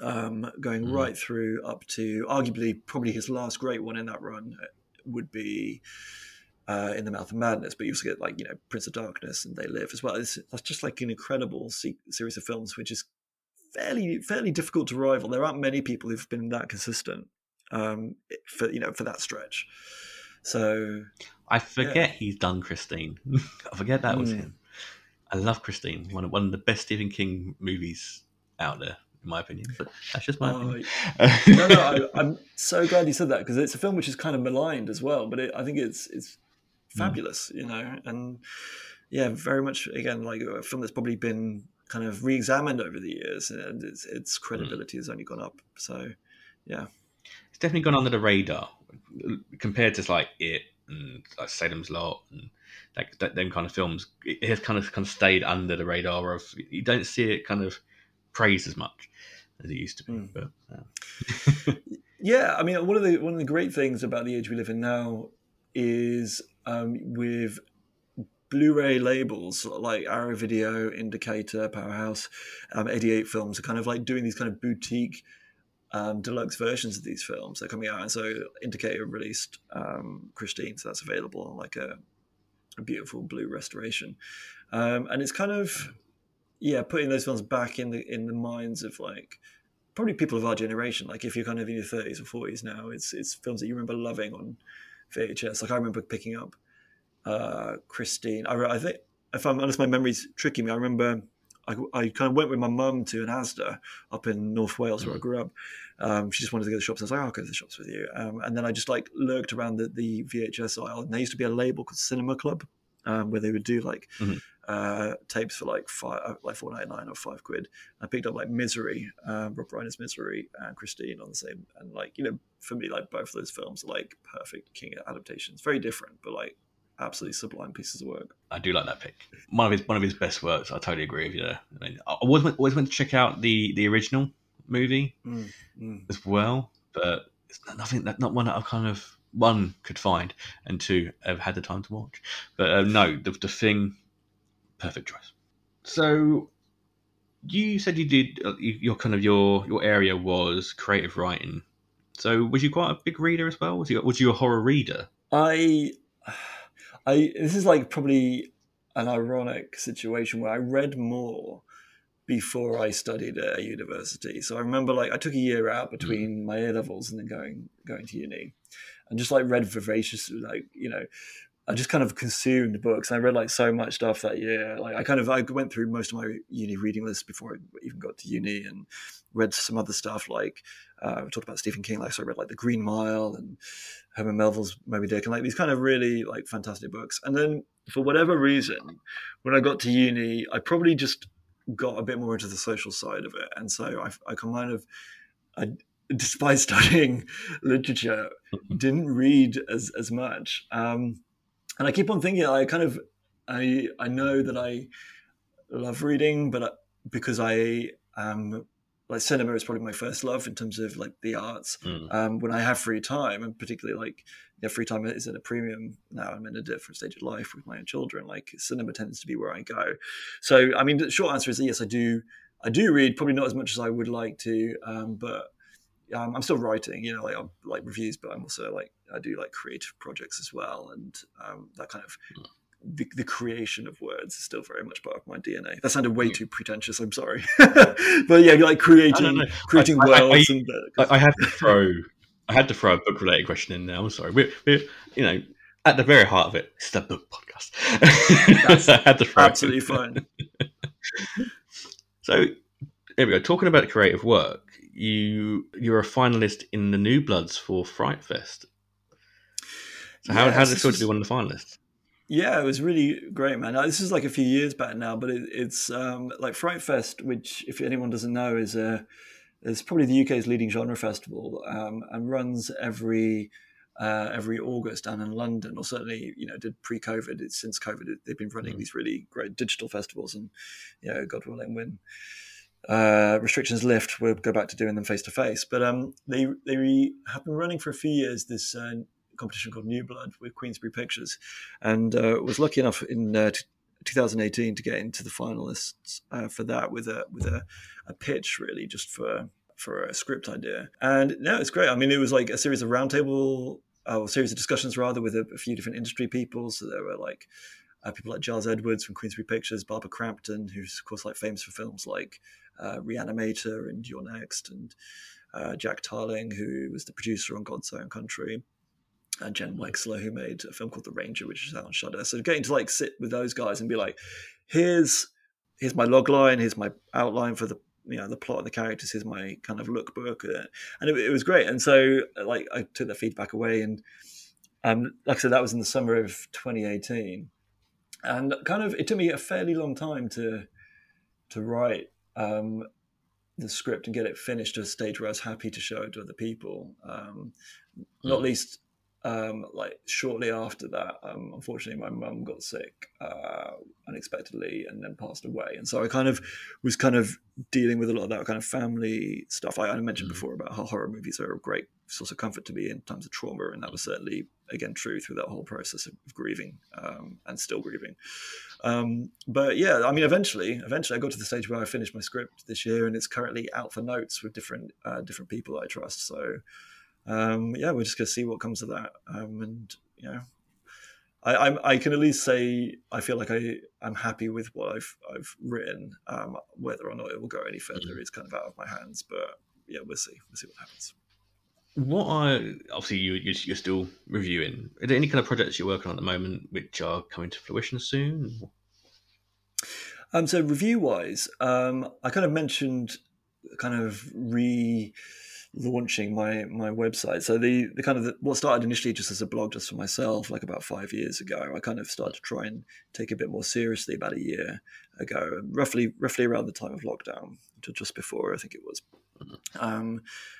um, going mm. right through up to arguably probably his last great one in that run would be uh, In the Mouth of Madness. But you also get like, you know, Prince of Darkness and They Live as well. It's, that's just like an incredible se- series of films, which is fairly fairly difficult to rival. There aren't many people who've been that consistent um, for you know for that stretch. So I forget yeah. he's done Christine. I forget that was mm. him. I love Christine. One of one of the best Stephen King movies out there, in my opinion. But that's just my uh, opinion. no, no, I, I'm so glad you said that, because it's a film which is kind of maligned as well. But it, I think it's it's fabulous, mm. you know, and yeah, very much again like a film that's probably been kind of re-examined over the years, and its, its credibility mm. has only gone up. So, yeah, it's definitely gone under the radar compared to like It and like Salem's Lot and like that, them kind of films. It has kind of kind of stayed under the radar of, you don't see it kind of praised as much as it used to be. Mm. But yeah. yeah, I mean, one of the one of the great things about the age we live in now is um, with Blu-ray labels like Arrow Video, Indicator, Powerhouse, um, eighty-eight Films are kind of like doing these kind of boutique um, deluxe versions of these films. They're coming out, and so Indicator released um, Christine, so that's available on like a, a beautiful blue restoration, um, and it's kind of yeah putting those films back in the in the minds of like probably people of our generation. Like if you're kind of in your thirties or forties now, it's it's films that you remember loving on V H S. Like I remember picking up Uh, Christine. I, I think, if I'm honest, my memory's tricking me. I remember I, I kind of went with my mum to an Asda up in North Wales where mm. I grew up. Um, she just wanted to go to the shops. I was like, oh, I'll go to the shops with you. Um, and then I just like lurked around the, the V H S aisle, and there used to be a label called Cinema Club, um, where they would do like mm-hmm. uh, tapes for like five, like four ninety-nine or five quid. I picked up like Misery, um, Rob Reiner's Misery, and Christine on the same. And like, you know, for me, like both of those films are like perfect King adaptations. Very different, but like absolutely sublime pieces of work. I do like that pick. One of his one of his best works. I totally agree with you there. I mean, I always went, always went to check out the, the original movie mm, mm. as well, but it's nothing that not one that I've kind of one could find, and two have had the time to watch. But uh, no, the the Thing, perfect choice. So you said you did uh, your kind of your your area was creative writing. So was you quite a big reader as well? Was you was you a horror reader? I. I this is like probably an ironic situation where I read more before I studied at a university. So I remember like I took a year out between my A levels and then going going to uni, and just like read voraciously, like, you know, I just kind of consumed books. And I read like so much stuff that year. Like I kind of I went through most of my uni reading list before I even got to uni, and read some other stuff like uh, we talked about Stephen King. Like so I read like The Green Mile and Herman Melville's Moby Dick, and like these kind of really like fantastic books. And then for whatever reason, when I got to uni, I probably just got a bit more into the social side of it. And so I, I kind of, I, despite studying literature, didn't read as, as much. Um, and I keep on thinking, I kind of, I, I know that I love reading, but I, because I am, like cinema is probably my first love in terms of like the arts. Mm. Um, when I have free time, and particularly like yeah, free time is at a premium now. I'm in a different stage of life with my own children. Like cinema tends to be where I go. So I mean, the short answer is yes, I do. I do read, probably not as much as I would like to, um, but um, I'm still writing. You know, like I'm, like reviews, but I'm also like I do like creative projects as well, and um, that kind of. Mm. The, the creation of words is still very much part of my D N A. That sounded way too pretentious. I'm sorry, but yeah, like creating, no, no, no. creating I, worlds. I, I, and uh, I had to throw, I had to throw a book related question in there. I'm sorry. We're, we're, you know, at the very heart of it, it's the book podcast. That's I had to throw absolutely fine. So there we go. Talking about creative work, you you're a finalist in the New Bloods for Fright Fest. So how yes, how did it feel was... to be one of the finalists? Yeah, it was really great, man. Now, this is like a few years back now, but it, it's um, like Fright Fest, which, if anyone doesn't know, is a is probably the U K's leading genre festival, um, and runs every uh, every August down in London, or certainly, you know, did pre-COVID. It's, since COVID, they've been running mm. these really great digital festivals, and you know, God willing, when uh, restrictions lift, we'll go back to doing them face to face. But um, they they have been running for a few years this. Uh, competition called New Blood with Queensbury Pictures, and uh, was lucky enough in uh, t- twenty eighteen to get into the finalists uh, for that with a with a, a pitch really just for for a script idea. And no, it's great. I mean, it was like a series of roundtable, uh, or a series of discussions rather, with a, a few different industry people. So there were like uh, people like Giles Edwards from Queensbury Pictures, Barbara Crampton, who's of course like famous for films like uh, Reanimator and You're Next, and uh, Jack Tarling, who was the producer on God's Own Country, and Jen Wexler, who made a film called The Ranger, which is out on Shudder. So getting to like sit with those guys and be like, here's here's my log line, here's my outline for the you know the plot of the characters, here's my kind of lookbook, and it, it was great. And so like I took that feedback away, and um, like I said, that was in the summer of twenty eighteen, and kind of it took me a fairly long time to to write um, the script and get it finished to a stage where I was happy to show it to other people. Um, not mm. least. Um, like shortly after that, um, unfortunately, my mum got sick uh, unexpectedly and then passed away, and so I kind of was kind of dealing with a lot of that kind of family stuff. I, I mentioned mm-hmm. before about how horror movies are a great source of comfort to me in times of trauma, and that was certainly again true through that whole process of grieving um, and still grieving. Um, but yeah, I mean, eventually, eventually, I got to the stage where I finished my script this year, and it's currently out for notes with different uh, different people I trust. So. Um, yeah, we're just going to see what comes of that. Um, and, you know, I, I'm, I can at least say I feel like I, I'm happy with what I've I've written. Um, whether or not it will go any further mm-hmm. is kind of out of my hands. But, yeah, we'll see. We'll see what happens. What are, obviously, you, you're still reviewing. Are there any kind of projects you're working on at the moment which are coming to fruition soon? Um, so review-wise, um, I kind of mentioned kind of re... launching my my website. So the the kind of the, what started initially just as a blog just for myself, like about five years ago, I kind of started to try and take a bit more seriously about a year ago, roughly roughly around the time of lockdown, just before I think it was. Um,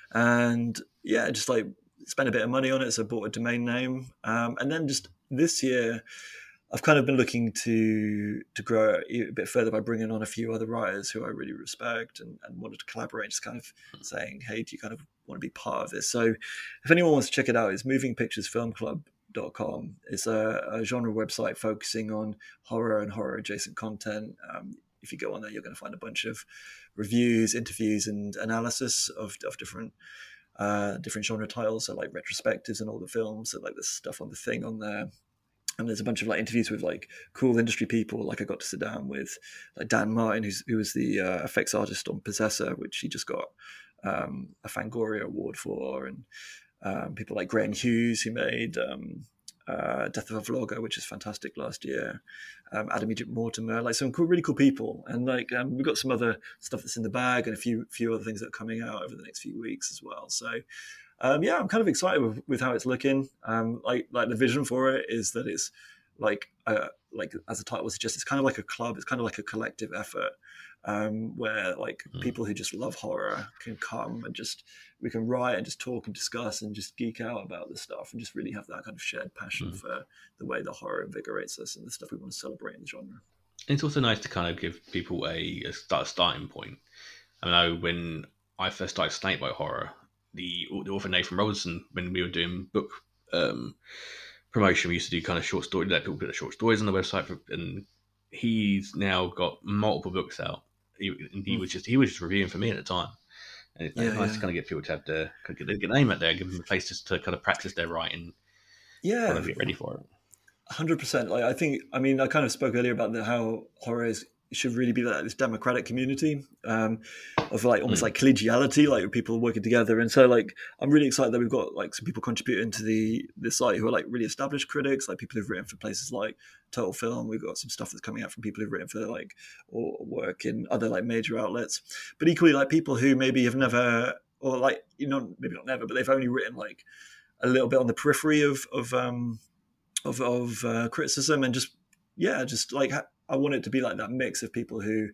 and yeah, just like spent a bit of money on it, so I bought a domain name, um, and then just this year. I've kind of been looking to to grow a bit further by bringing on a few other writers who I really respect and, and wanted to collaborate, just kind of saying, hey, do you kind of want to be part of this? So if anyone wants to check it out, it's moving pictures film club dot com. It's a, a genre website focusing on horror and horror adjacent content. Um, if you go on there, you're going to find a bunch of reviews, interviews, and analysis of, of different uh, different genre titles, so like retrospectives and all the films, so like there's stuff on The Thing on there. And there's a bunch of like interviews with like cool industry people. Like I got to sit down with like Dan Martin, who's, who was the uh, effects artist on Possessor, which he just got um, a Fangoria award for, and um, people like Graham Hughes, who made um, uh, Death of a Vlogger, which is fantastic last year. Um, Adam Egypt Mortimer, like some cool, really cool people. And like um, we've got some other stuff that's in the bag and a few few other things that are coming out over the next few weeks as well. So. Um, yeah, I'm kind of excited with, with how it's looking. Um, like, like the vision for it is that it's like, uh, like as the title suggests, it's kind of like a club. It's kind of like a collective effort um, where like mm. people who just love horror can come and just we can write and just talk and discuss and just geek out about this stuff and just really have that kind of shared passion mm. for the way the horror invigorates us and the stuff we want to celebrate in the genre. It's also nice to kind of give people a, a start, starting point. I know when I first started Snakebite Horror. The, the author Nathan Robertson, when we were doing book um, promotion, we used to do kind of short story, let people put their short stories on the website, for, and he's now got multiple books out. He, and he mm. was just he was just reviewing for me at the time, and it's yeah, nice yeah. to kind of get people to have the get their name out there, give them a place just to kind of practice their writing, yeah, kind of get ready for it. Hundred percent. Like I think, I mean, I kind of spoke earlier about the, how horror is. Should really be like this democratic community um, of like almost mm. like collegiality, like people working together. And so like I'm really excited that we've got like some people contributing to the the site who are like really established critics, like people who've written for places like Total Film. We've got some stuff that's coming out from people who've written for like or work in other like major outlets, but equally like people who maybe have never or like you know maybe not never, but they've only written like a little bit on the periphery of of um, of, of uh, criticism and just yeah just like. Ha- I want it to be like that mix of people who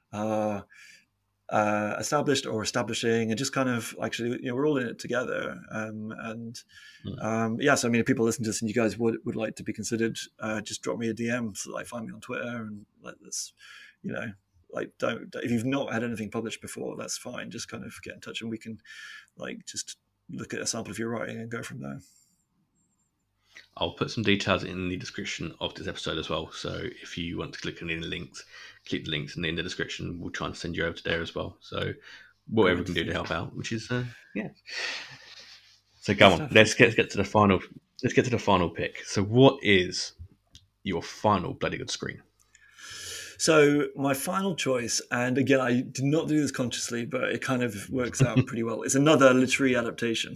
are uh, established or establishing and just kind of actually, you know, we're all in it together. Um, and mm. um, yeah, so I mean, if people listen to this and you guys would, would like to be considered, uh, just drop me a D M, so like find me on Twitter and let this, you know, like don't, if you've not had anything published before, that's fine. Just kind of get in touch and we can like just look at a sample of your writing and go from there. I'll put some details in the description of this episode as well. So if you want to click on any links, click the links in the, in the description. We'll try and send you over to there as well. So whatever we Good. can do to help out, which is uh, yeah. So come on, let's get, let's get to the final. Let's get to the final pick. So, what is your final bloody good screen? So my final choice, and again, I did not do this consciously, but it kind of works out pretty well. It's another literary adaptation,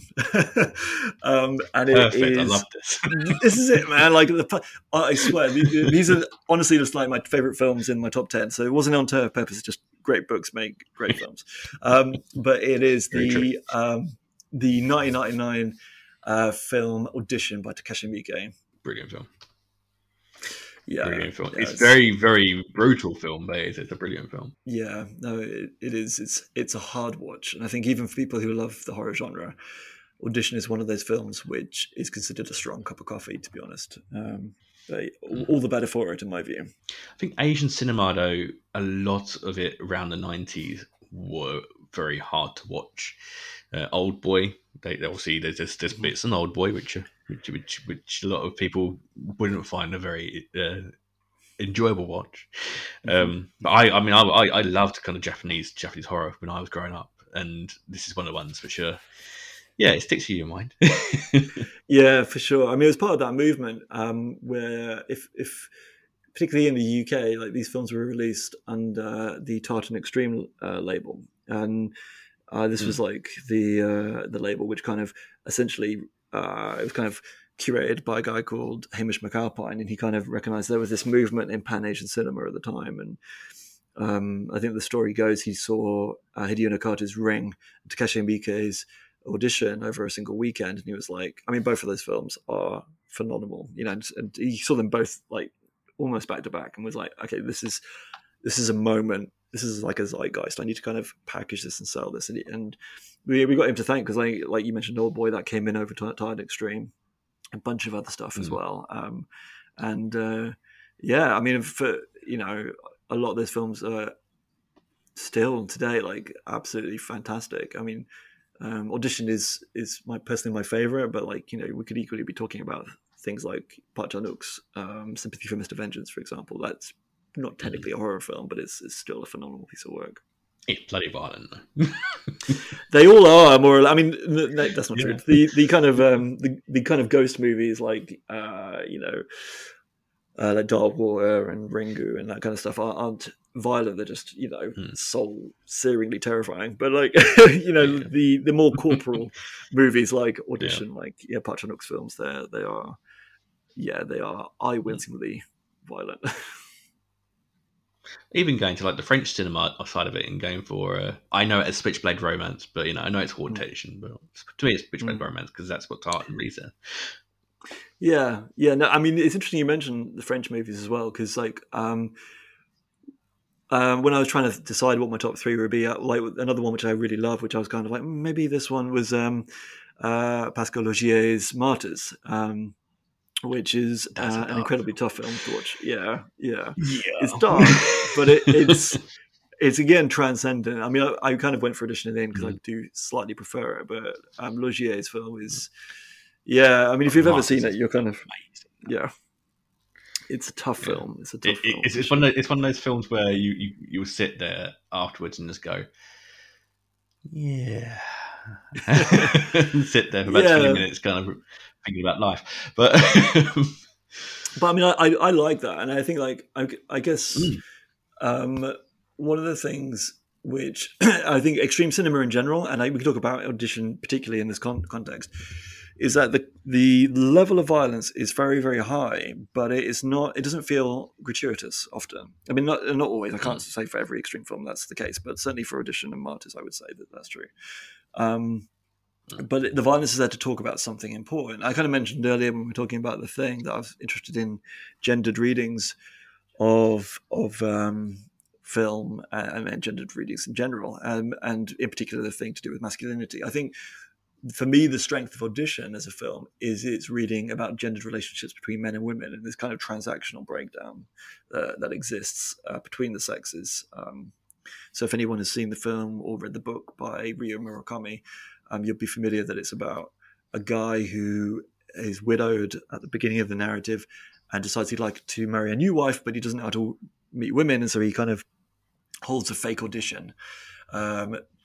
um, and it Perfect. is. I love this. This is it, man. Like the, I swear, these are honestly just like my favorite films in my top ten. So it wasn't on purpose; it's just great books make great films. Um, but it is the um, the nineteen ninety-nine uh, film Audition by Takashi Miike. Brilliant film. Yeah, brilliant film. Yeah, it's, it's very, very brutal film, but it's, it's a brilliant film. Yeah, no, it, it is. It's it's a hard watch, and I think even for people who love the horror genre, Audition is one of those films which is considered a strong cup of coffee. To be honest, um, but all the better for it, in my view. I think Asian cinema, though, a lot of it around the nineties were very hard to watch. Uh, Old Boy, they obviously there's there's, there's bits in Old Boy which, which which which a lot of people wouldn't find a very uh, enjoyable watch. Um, but I, I mean, I, I loved kind of Japanese Japanese horror when I was growing up, and this is one of the ones which, uh, yeah, it sticks in your mind. Yeah, for sure. I mean, it was part of that movement um, where if if particularly in the U K, like these films were released under the Tartan Extreme uh, label, and uh, this mm. was like the uh, the label which kind of essentially uh, it was kind of curated by a guy called Hamish McAlpine, and he kind of recognized there was this movement in Pan-Asian cinema at the time. And um, I think the story goes he saw uh, Hideo Nakata's Ring, Takashi Miike's Audition over a single weekend, and he was like, I mean, both of those films are phenomenal, you know, and, and he saw them both like almost back to back and was like, okay, this is this is a moment, this is like a zeitgeist, I need to kind of package this and sell this. And, and we, we got him to thank, because like, like you mentioned, Old Boy, that came in over Tide Extreme, a bunch of other stuff as mm. well. Um, and uh, yeah, I mean, for, you know, a lot of those films are still today like absolutely fantastic. I mean, um, Audition is is my personally my favorite, but like, you know, we could equally be talking about things like Park Chan-wook's um, Sympathy for Mister Vengeance, for example. That's not technically mm. a horror film, but it's, it's still a phenomenal piece of work. It's bloody violent, though. They all are more or less. I mean, no, that's not yeah. true. The the kind of um, the, the kind of ghost movies like uh, you know, uh, like Dark Water and Ringu and that kind of stuff aren't violent. They're just, you know, hmm. soul searingly terrifying. But like, you know, yeah. the the more corporal movies like Audition, yeah. like yeah, Park Chan-wook's films, they they are yeah they are eye-wincingly hmm. violent. Even going to like the French cinema side of it and going for, uh, I know it as Switchblade Romance, but you know, I know it's Hauntation, mm. but to me it's Switchblade mm. Romance because that's what Tartan really said. Yeah, yeah. No, I mean, it's interesting you mentioned the French movies as well, because like um, um, when I was trying to decide what my top three would be, like another one which I really love, which I was kind of like, maybe this one was um, uh, Pascal Laugier's Martyrs. Um, which is uh, an incredibly tough film to watch. Yeah, yeah, yeah. It's dark, but it, it's it's again transcendent. I mean, I, I kind of went for Audition at the end because mm. I do slightly prefer it, but um, Laugier's film is, yeah. I mean, if you've ever seen it, you're kind of, yeah. It's a tough yeah. film. It's a tough it, film. It's, it's one of those, it's one of those films where you you you will sit there afterwards and just go, yeah, and sit there for about yeah. twenty minutes, kind of thinking about life, but but I mean, I, I like that, and I think like I, I guess mm. um, one of the things which I think extreme cinema in general, and I, we can talk about Audition particularly in this con- context, is that the the level of violence is very very high, but it is not. It doesn't feel gratuitous often. I mean, not not always. I can't mm. say for every extreme film that's the case, but certainly for Audition and Martyrs, I would say that that's true. Um, But the violence is there to talk about something important. I kind of mentioned earlier when we were talking about The Thing that I was interested in gendered readings of of um, film and, and gendered readings in general, um, and in particular The Thing to do with masculinity. I think for me the strength of Audition as a film is its reading about gendered relationships between men and women and this kind of transactional breakdown uh, that exists uh, between the sexes. Um, so if anyone has seen the film or read the book by Ryo Murakami, Um, you'll be familiar that it's about a guy who is widowed at the beginning of the narrative and decides he'd like to marry a new wife, but he doesn't know how to meet women, and so he kind of holds a fake audition um,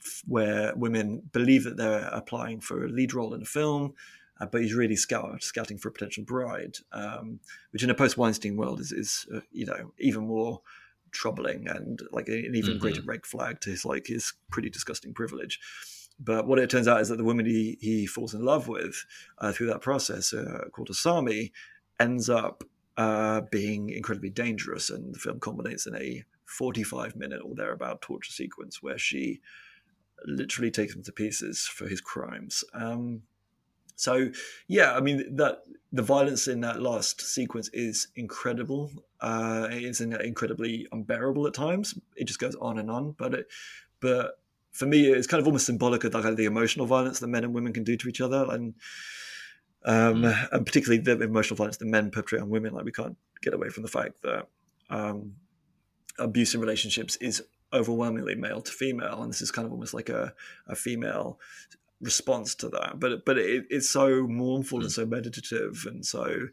where women believe that they're applying for a lead role in a film, uh, but he's really scout, scouting for a potential bride, um, which in a post-Weinstein world is, is uh, you know, even more troubling and like an even Mm-hmm. greater red flag to his like his pretty disgusting privilege. But what it turns out is that the woman he, he falls in love with uh, through that process, uh, called Asami, ends up uh, being incredibly dangerous, and the film culminates in a forty-five minute or thereabout torture sequence where she literally takes him to pieces for his crimes. Um, so, yeah, I mean, that the violence in that last sequence is incredible. Uh, it's incredibly unbearable at times. It just goes on and on. But it, but for me, it's kind of almost symbolic of the, kind of the emotional violence that men and women can do to each other, and um, mm. and particularly the emotional violence that men perpetrate on women. Like, we can't get away from the fact that um, abuse in relationships is overwhelmingly male to female, and this is kind of almost like a, a female response to that. But but it, it's so mournful mm. and so meditative and so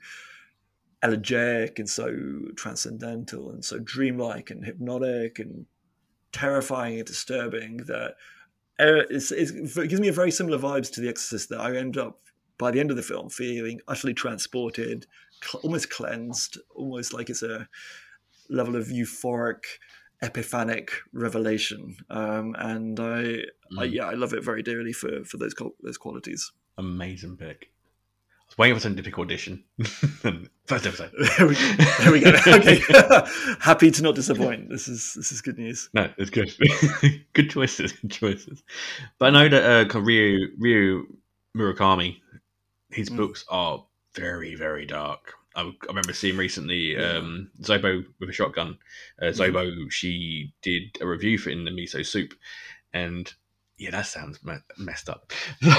elegiac and so transcendental and so dreamlike and hypnotic and terrifying and disturbing that it's, it's, it gives me a very similar vibes to The Exorcist, that I end up by the end of the film feeling utterly transported, cl- almost cleansed, almost like it's a level of euphoric, epiphanic revelation. Um, and I, mm. I, yeah, I love it very dearly for for those those qualities. Amazing pick. I was waiting for some difficult audition. First episode. there, we, there we go. Okay, happy to not disappoint. This is this is good news. No, it's good. Good choices. Good choices. But I know that uh, Ryu Ryu Murakami, his mm. books are very very dark. I, I remember seeing recently um, Zobo with a Shotgun. Uh, Zobo, mm. she did a review for In the Miso Soup, and yeah, that sounds me- messed up.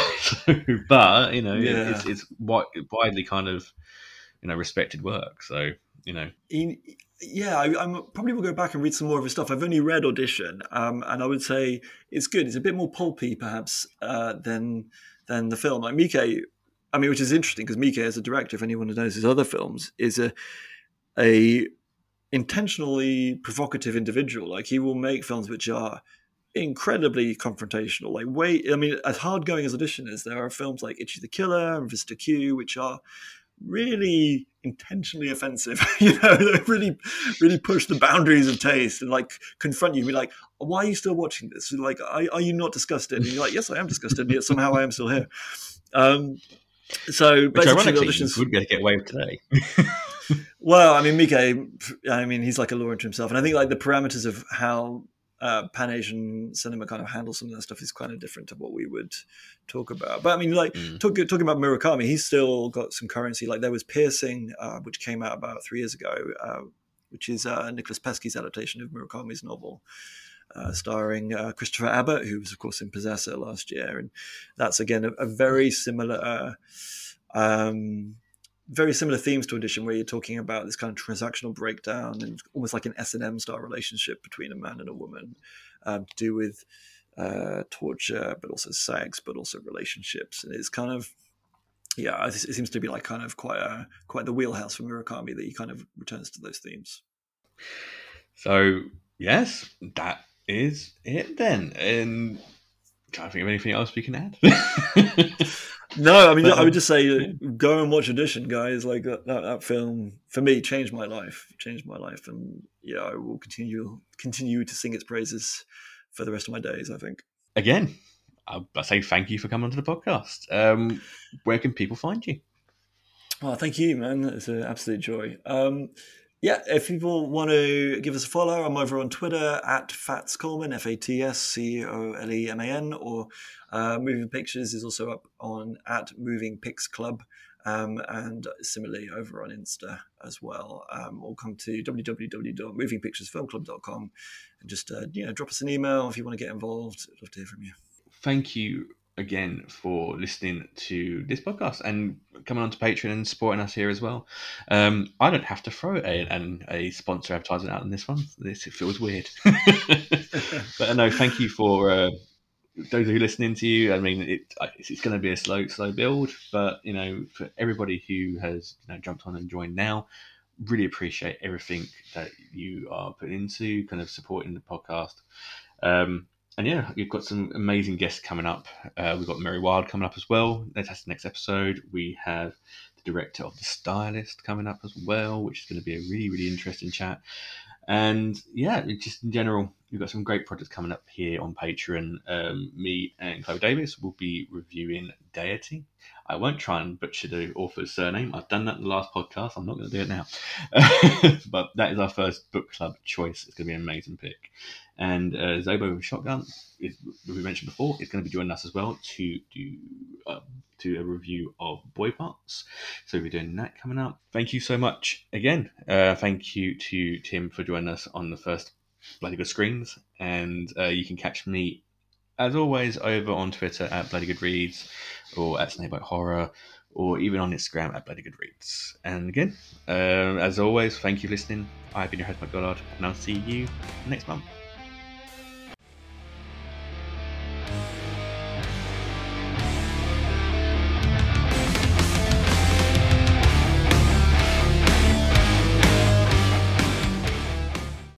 But you know, yeah. it's it's widely kind of you know respected work. So you know, in, yeah, I I'm, probably will go back and read some more of his stuff. I've only read Audition, um, and I would say it's good. It's a bit more pulpy, perhaps, uh, than than the film. Like Miike. I mean, which is interesting because Miike, as a director, if anyone knows his other films, is a a intentionally provocative individual. Like, he will make films which are incredibly confrontational. Like, way, I mean, as hard going as Audition is, there are films like Ichi the Killer and Vista Q, which are really intentionally offensive. You know, they really, really push the boundaries of taste and like confront you and be like, why are you still watching this? Like, are, are you not disgusted? And you're like, yes, I am disgusted, and yet somehow I am still here. Um, So, which ironically, auditions would get away with today. Well, I mean, Miike, I mean, he's like a law unto himself, and I think like the parameters of how uh, Pan Asian cinema kind of handles some of that stuff is kind of different to what we would talk about. But I mean, like mm. talk, talking about Murakami, he's still got some currency. Like, there was Piercing, uh, which came out about three years ago, uh, which is uh, Nicholas Pesky's adaptation of Murakami's novel. Uh, starring uh, Christopher Abbott, who was, of course, in Possessor last year. And that's, again, a, a very similar uh, um, very similar themes to Audition, where you're talking about this kind of transactional breakdown and almost like an S and M style relationship between a man and a woman, um, to do with uh, torture, but also sex, but also relationships. And it's kind of, yeah, it seems to be like kind of quite a, quite the wheelhouse for Murakami, that he kind of returns to those themes. So, yes, that is it then. And can't think of anything else we can add. No, I mean, but, um, I would just say, yeah. Go and watch Audition, guys. Like that, that, that film for me changed my life, changed my life, and yeah, I will continue continue to sing its praises for the rest of my days, I think. Again, I, I say thank you for coming onto the podcast. Um, where can people find you? Oh, thank you, man. It's an absolute joy. Um, Yeah, if people want to give us a follow, I'm over on Twitter at Fats Coleman, F A T S C O L E M A N, or uh, Moving Pictures is also up on at Moving Pics Club, um, and similarly over on Insta as well. Um, or come to w w w dot moving pictures film club dot com and just uh, you know drop us an email if you want to get involved. I'd love to hear from you. Thank you again for listening to this podcast and coming on to Patreon and supporting us here as well. Um, I don't have to throw a, an, a sponsor advertisement out on this one. This it feels weird. But no, thank you for uh, those who are listening to you. I mean, it, it's, it's going to be a slow, slow build, but you know, for everybody who has you know, jumped on and joined now, really appreciate everything that you are putting into kind of supporting the podcast. Um, And yeah, you've got some amazing guests coming up. Uh, we've got Mary Wild coming up as well. That's the next episode. We have the director of The Stylist coming up as well, which is going to be a really, really interesting chat. And yeah, just in general, we've got some great projects coming up here on Patreon. Um, me and Chloe Davis will be reviewing Deity. I won't try and butcher the author's surname. I've done that in the last podcast. I'm not going to do it now. But that is our first book club choice. It's going to be an amazing pick. And uh, Zobo with Shotgun, is, we mentioned before, is going to be joining us as well to do uh, to a review of Boy Parts. So we'll be doing that coming up. Thank you so much again. Uh, thank you to Tim for joining us on the first Bloody Good Screens. And uh, you can catch me, as always, over on Twitter at Bloody Good Reads or at Snakebite Horror, or even on Instagram at Bloody Good Reads. And again, uh, as always, thank you for listening. I've been your host, Mike Goddard, and I'll see you next month.